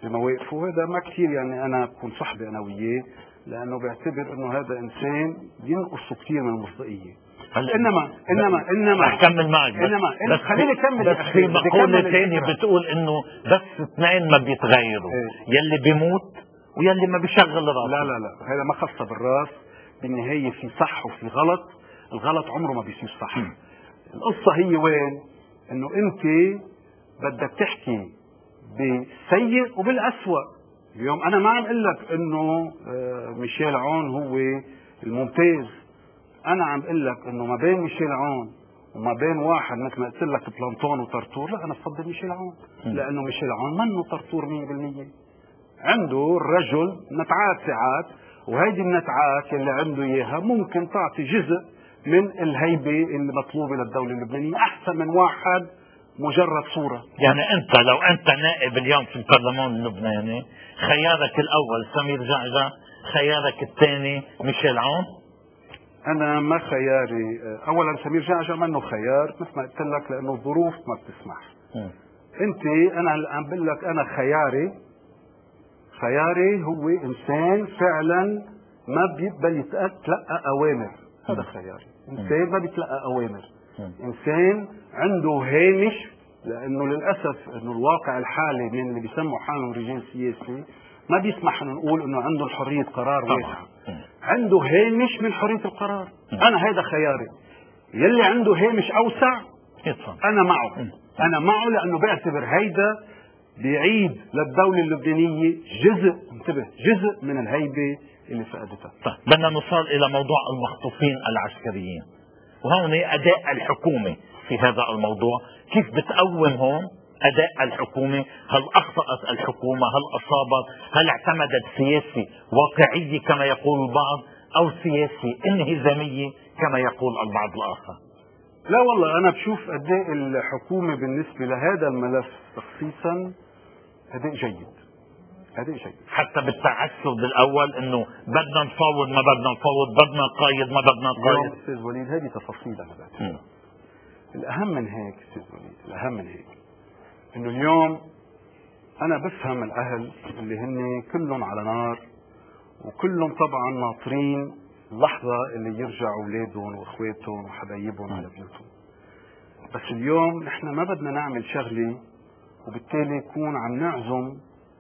بمواقفه، وهذا ما كثير يعني انا بكون صحبه انا وياه، لانه بعتبر انه هذا انسان ينقصه كثير من المصداقيه. انما اكمل معك انما خليني اكمل. بس في مقولة ثانية بتقول انه بس اثنين ما بيتغيروا، يلي بيموت ويلي ما بيشغل راسه. لا هذا ما خاصة بالراس، بالنهاية في صح وفي غلط، الغلط عمره ما بيصير صح. القصة هي وين؟ انه انت بدك تحكي بالسيء وبالأسوأ. اليوم انا ما عم اقول لك انه ميشيل عون هو الممتاز، انا عم اقول لك انه ما بين ميشيل عون وما بين واحد مثل ما قلت لك بلانتون وطرطور، لا انا بفضل ميشيل عون، لانه ميشيل عون منه طرطور 100%. عنده الرجل نتعات ساعات، وهيدي النتعات اللي عنده اياها ممكن تعطي جزء من الهيبه المطلوبه للدوله اللبنانيه احسن من واحد مجرد صوره. يعني انت لو انت نائب اليوم في البرلمان اللبناني، خيارك الاول سمير جعجع، خيارك الثاني ميشيل عون؟ انا ما خياري، اولا سمير جعجع منه خيار مثل ما قلت لك، لانه الظروف ما بتسمح. انا عم بقول لك انا خياري هو انسان فعلا ما بيقبل يتلقى اوامر، هذا خياري. انسان ما بيتلقى اوامر، انسان عنده هامش، لانه للاسف انه الواقع الحالي من اللي بيسموا حالهم رجال سياسي ما بيسمح انه نقول انه عنده حريه قرار واسعه، عنده هامش من حريه القرار. انا هذا خياري. يلي عنده هامش اوسع انا معه لانه بعتبر هيدا بيعيد للدولة اللبنانية جزء من الهيبة اللي فقدتها. طيب بدنا نوصل إلى موضوع المخطوفين العسكريين، وهون أداء الحكومة في هذا الموضوع، كيف بتقوم هون أداء الحكومة؟ هل أخطأت الحكومة؟ هل أصابت؟ هل اعتمدت سياسي واقعي كما يقول البعض، أو سياسي انهزامية كما يقول البعض الآخر؟ لا والله أنا بشوف أداء الحكومة بالنسبة لهذا الملف تخصيصا أداء جيد. حتى بالتعسف بالأول إنه بدنا نفاوض ما بدنا نفاوض، بدنا نقايض ما بدنا نقايض. أستاذ وليد هذه تفاصيل أنا بعتبرها. الأهم من هيك أستاذ وليد، إنه اليوم أنا بفهم الأهل اللي هن كلهم على نار، وكلهم طبعا ناطرين اللحظة اللي يرجعوا أولادهم وإخواتهم وحبايبهم على بيوتهم. بس اليوم نحن ما بدنا نعمل شغلة وبالتالي يكون عم نعزم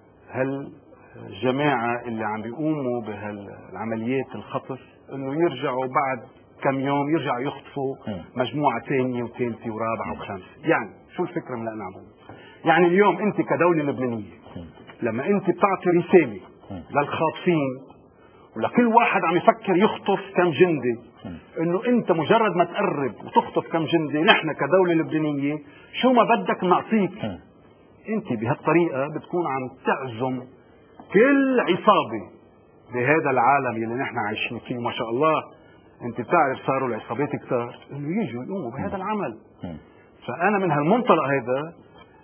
هالجماعة اللي عم بيقوموا بهالعمليات الخطف انه يرجعوا بعد كم يوم يرجعوا يخطفوا مجموعة ثانية وثالثة ورابعة وخامسة. يعني شو الفكرة من اللي انا عم بقول؟ يعني اليوم انت كدولة لبنانية لما انت بتعطي رسالة للخاطفين ولكل واحد عم يفكر يخطف كم جندي، انه انت مجرد ما تقرب وتخطف كم جندي، نحن كدولة لبنانية شو ما بدك نعطيك. انت بهالطريقة بتكون عم تعزم كل عصابة بهذا العالم اللي نحن عايشين فيه. ما شاء الله انت بتعرف صاروا العصابات كتار انه يجوا يقوموا بهذا العمل. فانا من هالمنطلق هذا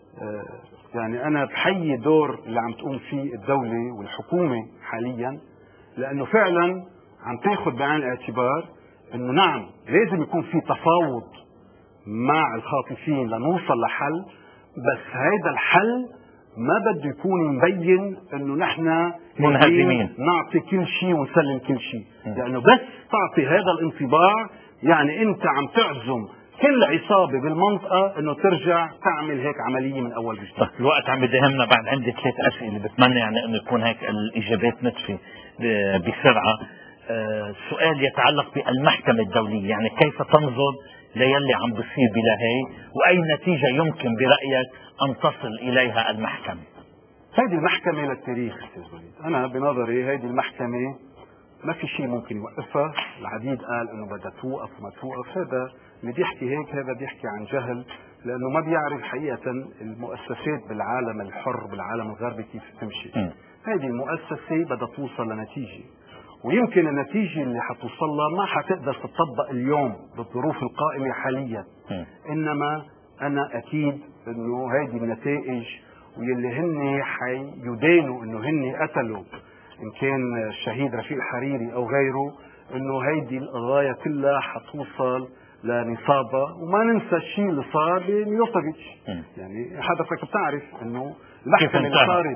يعني انا بحيي دور اللي عم تقوم فيه الدولة والحكومة حاليا، لانه فعلا عم تاخذ بعين الاعتبار انه نعم لازم يكون في تفاوض مع الخاطفين لنوصل لحل، بس هذا الحل ما بده يكون مبين انه نحن منهزمين نعطي كل شيء ونسلم كل شيء، لانه بس تعطي هذا الانطباع يعني انت عم تعزم كل عصابة بالمنطقة انه ترجع تعمل هيك عملية من اول وجديد. طيب الوقت عم بدهمنا، بعد عندي 3 أسئلة بتمنى يعني انه يكون هيك الاجابات نتفة بسرعة. سؤال يتعلق بالمحكمة الدولية، يعني كيف تنظر ليلي عم بصير بلاهي، واي نتيجة يمكن برأيك ان تصل اليها المحكمة؟ هذه المحكمة للتاريخ استاذ وليد. انا بنظري هذه المحكمة ما في شيء ممكن يوقفها. العديد قال انه بدها توقف وما توقف، هذا اللي بيحكي هيك هذا بيحكي عن جهل، لانه ما بيعرف حقيقة المؤسسات بالعالم الحر بالعالم الغربي كيف تمشي. هذه المؤسسة بدها توصل لنتيجة، ويمكن النتيجة اللي حتوصل لها ما حتقدر تطبق اليوم بالظروف القائمة حاليا، انما انا اكيد انه هذه النتائج واللي هن حيدانوا انه هن قتلوا ان كان الشهيد رفيق الحريري او غيره، انه هيدي القضايا كلها حتوصل لنصابة. وما ننسى الشيء اللي صار بميلوسيفيتش. يعني حضرتك بتعرف انه المحكمة اللي صارت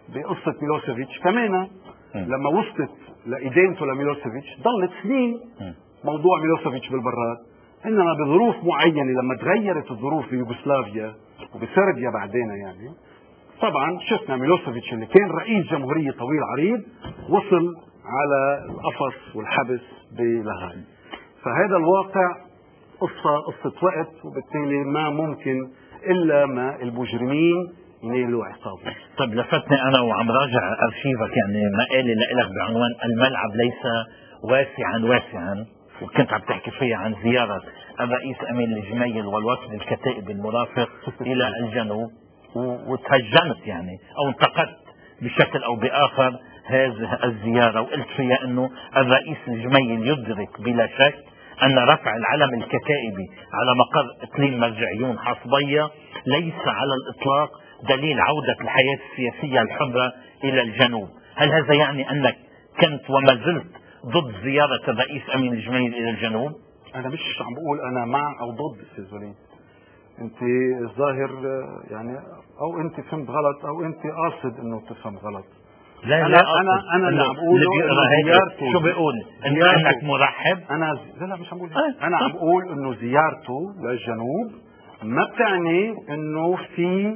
بقصة ميلوسيفيتش كمان لما وصلت لإدانته لميلوسيفيتش ضلت سنين موضوع ميلوسيفيتش بالبراد، إنما بظروف معينة لما تغيرت الظروف بيوغوسلافيا وبسربيا بعدين يعني طبعا شفنا ميلوسيفيتش اللي كان رئيس جمهورية طويل عريض وصل على القفص والحبس بلاهاي. فهذا الواقع قصة وقت، وبالتالي ما ممكن إلا ما المجرمين ينالوا عقابهم. طيب لفتني أنا وعم راجع أرشيفك يعني مقالي لك بعنوان الملعب ليس واسعا وكنت عم تحكي فيها عن زيارة الرئيس أمين الجميل والوفد الكتائب المرافق إلى الجنوب، وتهجمت يعني أو انتقدت بشكل أو بآخر هذه الزيارة، وقلت فيها أنه الرئيس الجميل يدرك بلا شك أن رفع العلم الكتائبي على مقر إقليم مرجعيون حصبية ليس على الإطلاق دليل عودة الحياة السياسية الحرة إلى الجنوب. هل هذا يعني أنك كنت وما زلت ضد زيارة الرئيس أمين الجميل إلى الجنوب؟ أنا مش عم بقول أنا مع أو ضد أستاذ وليد، أنت الظاهر يعني أو أنت فهمت غلط أو أنت قاصد إنه تفهم غلط. لا أنا اللي عم بقوله زيارته. شو بيقول؟ أنك مرحب؟ لا مش عم بقول أنا عم بقول إنه زيارته للجنوب ما بتعني إنه في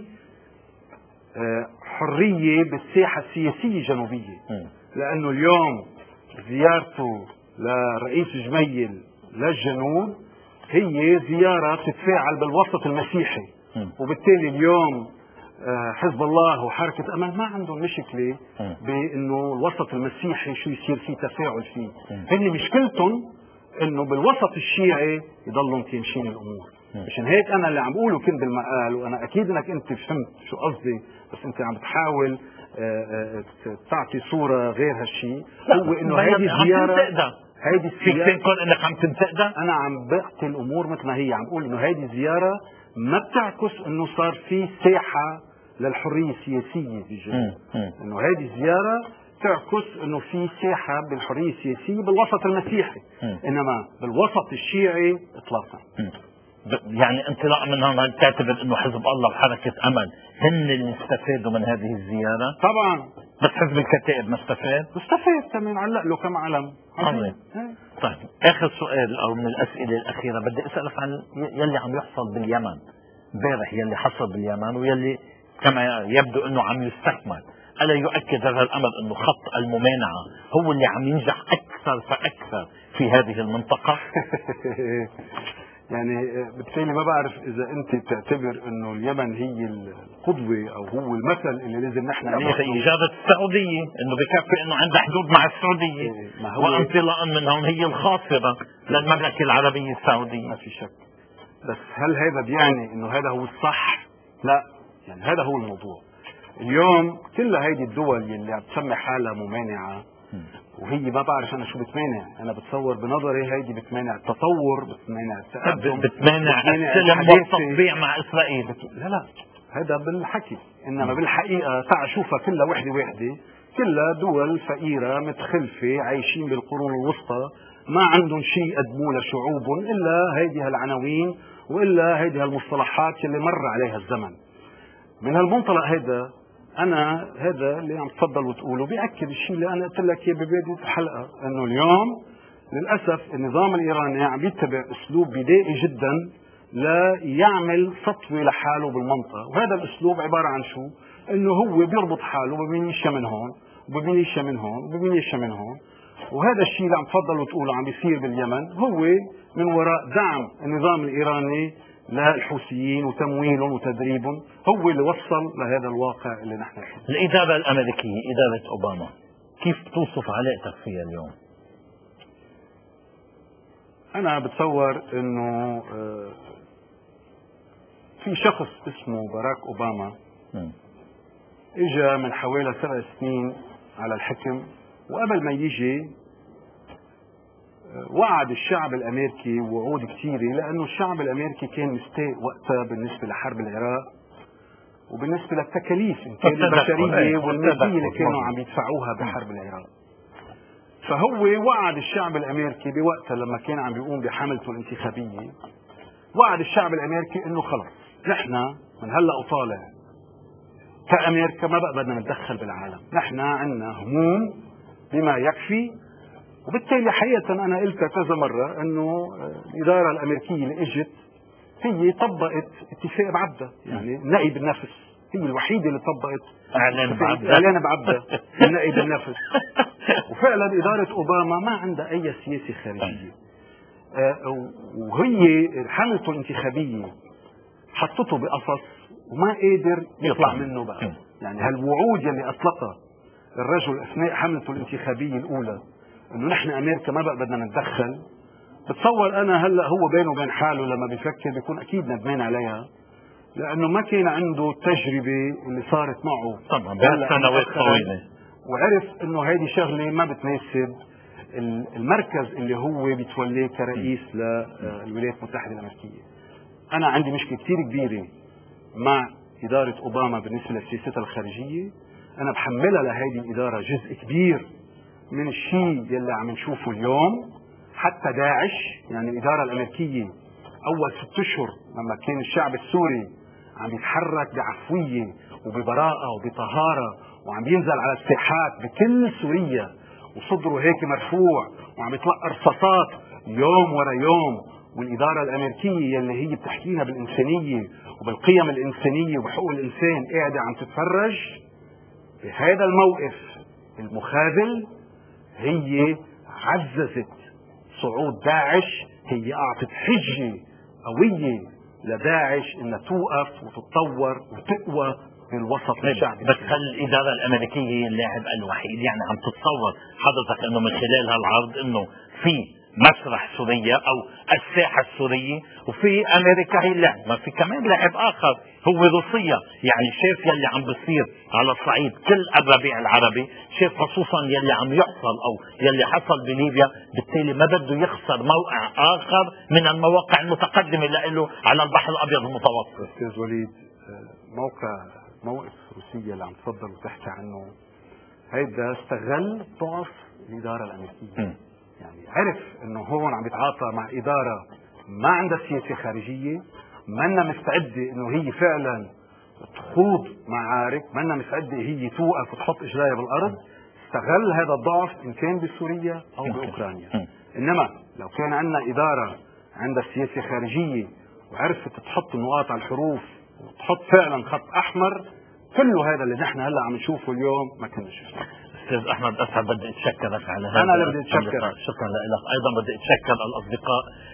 حرية بالساحة السياسية الجنوبية، لأنه اليوم زيارته لرئيس جميل للجنوب هي زيارة تتفاعل بالوسط المسيحي، وبالتالي اليوم حزب الله وحركة أمل ما عندهم مشكلة بأنه الوسط المسيحي شو يصير فيه تفاعل فيه. هن مشكلتهم أنه بالوسط الشيعي يضلوا متيمشين الأمور. مشان هيك أنا اللي عم بقوله كنت بالمقال، وأنا أكيد أنك أنت فهمت شو قصدي، بس أنت عم بتحاول تعطي صورة غير هالشيء. هو أنه هذه الزيارة فيك تنقل انك عم تنتقدها. انا عم بحكي الامور مثل ما هي، عم بقول انه هذه الزياره ما بتعكس انه صار في ساحه للحريه السياسيه بالجنوب، انه هذه الزياره تعكس انه في ساحه بالحريه السياسيه بالوسط المسيحي، انما بالوسط الشيعي اطلاقا. يعني انطلاقا من هون تعتبر انه حزب الله وحركه امل هن اللي استفادوا من هذه الزياره؟ طبعا. بس حزب الكتائب ما استفاد؟ استفاد كمان، علق له كم علم. عظيم. طيب اخر سؤال او من الاسئله الاخيره بدي اسالك عن يلي عم يحصل باليمن امبارح، يلي حصل باليمن ويلي كما يبدو انه عم يستكمل. الا يؤكد هذا الامر انه خط الممانعه هو اللي عم ينجح اكثر فاكثر في هذه المنطقه؟ يعني بالتالي ما بعرف اذا انت بتعتبر انه اليمن هي القدوه او هو المثل اللي لازم نحن ناخذه. اجابه السعوديه انه بكفي انه عندها حدود مع السعوديه، وانطلاقا من هون هي الخاصره للمملكه العربيه السعوديه. ما في شك، بس هل هذا بيعني انه هذا هو الصح؟ لا، يعني هذا هو الموضوع. اليوم كل هيدي الدول اللي عم تسمي حالها ممانعه وهي ما بعرف انا شو بتمانع، انا بتصور بنظري هيدي بتمانع التطور، بتمانع التقدم، بتمانع السلم والتطبيع مع اسرائيل. لا هذا بالحكي، انما بالحقيقه تعال شوفها كلها وحده كلها دول فقيره متخلفه عايشين بالقرون الوسطى، ما عندهم شيء يقدموه لشعوبهم الا هيدي هالعناوين والا هيدي هالمصطلحات اللي مر عليها الزمن. من هالمنطلق أنا هذا اللي عم تفضل وتقوله بيأكد الشيء اللي أنا قلت لك إياه ببداية الحلقة، إنه اليوم للأسف النظام الإيراني عم يتبع أسلوب بدائي جدا ليعمل سطوة لحاله بالمنطقة، وهذا الأسلوب عبارة عن شو؟ إنه هو بيربط حاله بميليشيا من هون وبميليشيا من هون وبميليشيا من هون، وهذا الشيء اللي عم تفضل وتقوله عم بيصير باليمن هو من وراء دعم النظام الإيراني للحوثيين وتمويلهم وتدريبهم، هو اللي وصل لهذا الواقع اللي نحن فيه. الإدارة الأمريكية، إدارة أوباما، كيف توصف علاقتك فيها اليوم؟ أنا بتصور إنه في شخص اسمه باراك أوباما إجا من حوالي 7 سنين على الحكم، وقبل ما يجي وعد الشعب الامريكي وعود كثيره، لانه الشعب الامريكي كان مستاء وقتها بالنسبه لحرب العراق وبالنسبه للتكاليف البشريه والماديه اللي كانوا عم يدفعوها بحرب العراق. فهو وعد الشعب الامريكي بوقتها لما كان عم بيقوم بحملته الانتخابيه، وعد الشعب الامريكي انه خلص نحن من هلا وطالع كأمريكا ما بقى بدنا نتدخل بالعالم، نحن عندنا هموم بما يكفي. وبالتالي حقيقة أنا قلتها كذا مرة أنه الإدارة الأمريكية اللي إجت هي طبقت اتفاق بعبدة، يعني نقي بالنفس، هي الوحيدة اللي طبقت إعلان بعبدة النقي بالنفس. وفعلا إدارة أوباما ما عندها أي سياسة خارجية، وهي حملته الانتخابية حطته بقصص وما قادر يطلع منه بقى. يعني هالوعود يلي أطلقها الرجل أثناء حملته الانتخابية الأولى إنه نحن أمريكا ما بقى بدنا نتدخل، بتصور أنا هلا هو بينه وبين حاله لما بيفكر بيكون أكيد ندمان عليها، لأنه ما كان عنده التجربة اللي صارت معه طبعا بهالسنوات سنوات طويلة، وعرف إنه هيدي شغلة ما بتناسب المركز اللي هو بيتوليه كرئيس للولايات المتحدة الأمريكية. أنا عندي مشكلة كتير كبيرة مع إدارة أوباما بالنسبة لسياستها الخارجية. أنا بحملها لهذه الإدارة جزء كبير من الشيء يلي عم نشوفه اليوم. حتى داعش، يعني الإدارة الأمريكية أول 6 أشهر لما كان الشعب السوري عم يتحرك بعفوية وببراءة وبطهارة وعم ينزل على الساحات بكل سوريا وصدره هيك مرفوع وعم يتلقى رصاصات يوم ورا يوم، والإدارة الأمريكية يلي هي بتحكينا بالإنسانية وبالقيم الإنسانية وبحقوق الإنسان قاعدة عم تتفرج بهذا الموقف المخاذل، هي عززت صعود داعش، هي أعطت حجة قوية لداعش إنها توقف وتتطور وتقوى بالوسط الشعبي. بس الإدارة الأمريكية اللاعب الوحيد، يعني عم تتصور حضرتك إنه من خلال هالعرض إنه في مسرح سوريا أو الساحة السورية وفي أمريكا هي اللاعب، ما في كمان لاعب آخر هو روسيا. يعني شايف يلي عم بصير على الصعيد كل الربيع العربي، شايف خصوصا يلي عم يحصل أو يلي حصل بليبيا، بالتالي ما بده يخسر موقع آخر من المواقع المتقدمة له على البحر الأبيض المتوسط. أستاذ وليد، موقف روسيا اللي عم تفضل وتحكي عنه هيدا استغل ضعف الإدارة الأمريكية. يعني عرف انه هون عم يتعاطى مع إدارة ما عندها سياسة خارجية، منا مستعدة انه هي فعلا تخوض معارك، منا مستعدة هي توقف وتحط اجريها بالارض. استغل هذا الضعف ان كان بسوريا او باوكرانيا. انما لو كان عندنا إدارة عندها سياسة خارجية وعرفت تحط النقاط على الحروف وتحط فعلا خط احمر، كله هذا اللي نحن هلا عم نشوفه اليوم ما كنا شفناه. أستاذ أحمد أسعد، بدي أتشكرك على هذا. أنا اللي بدي أتشكر. شكرا لك. أيضا بدي أتشكر الأصدقاء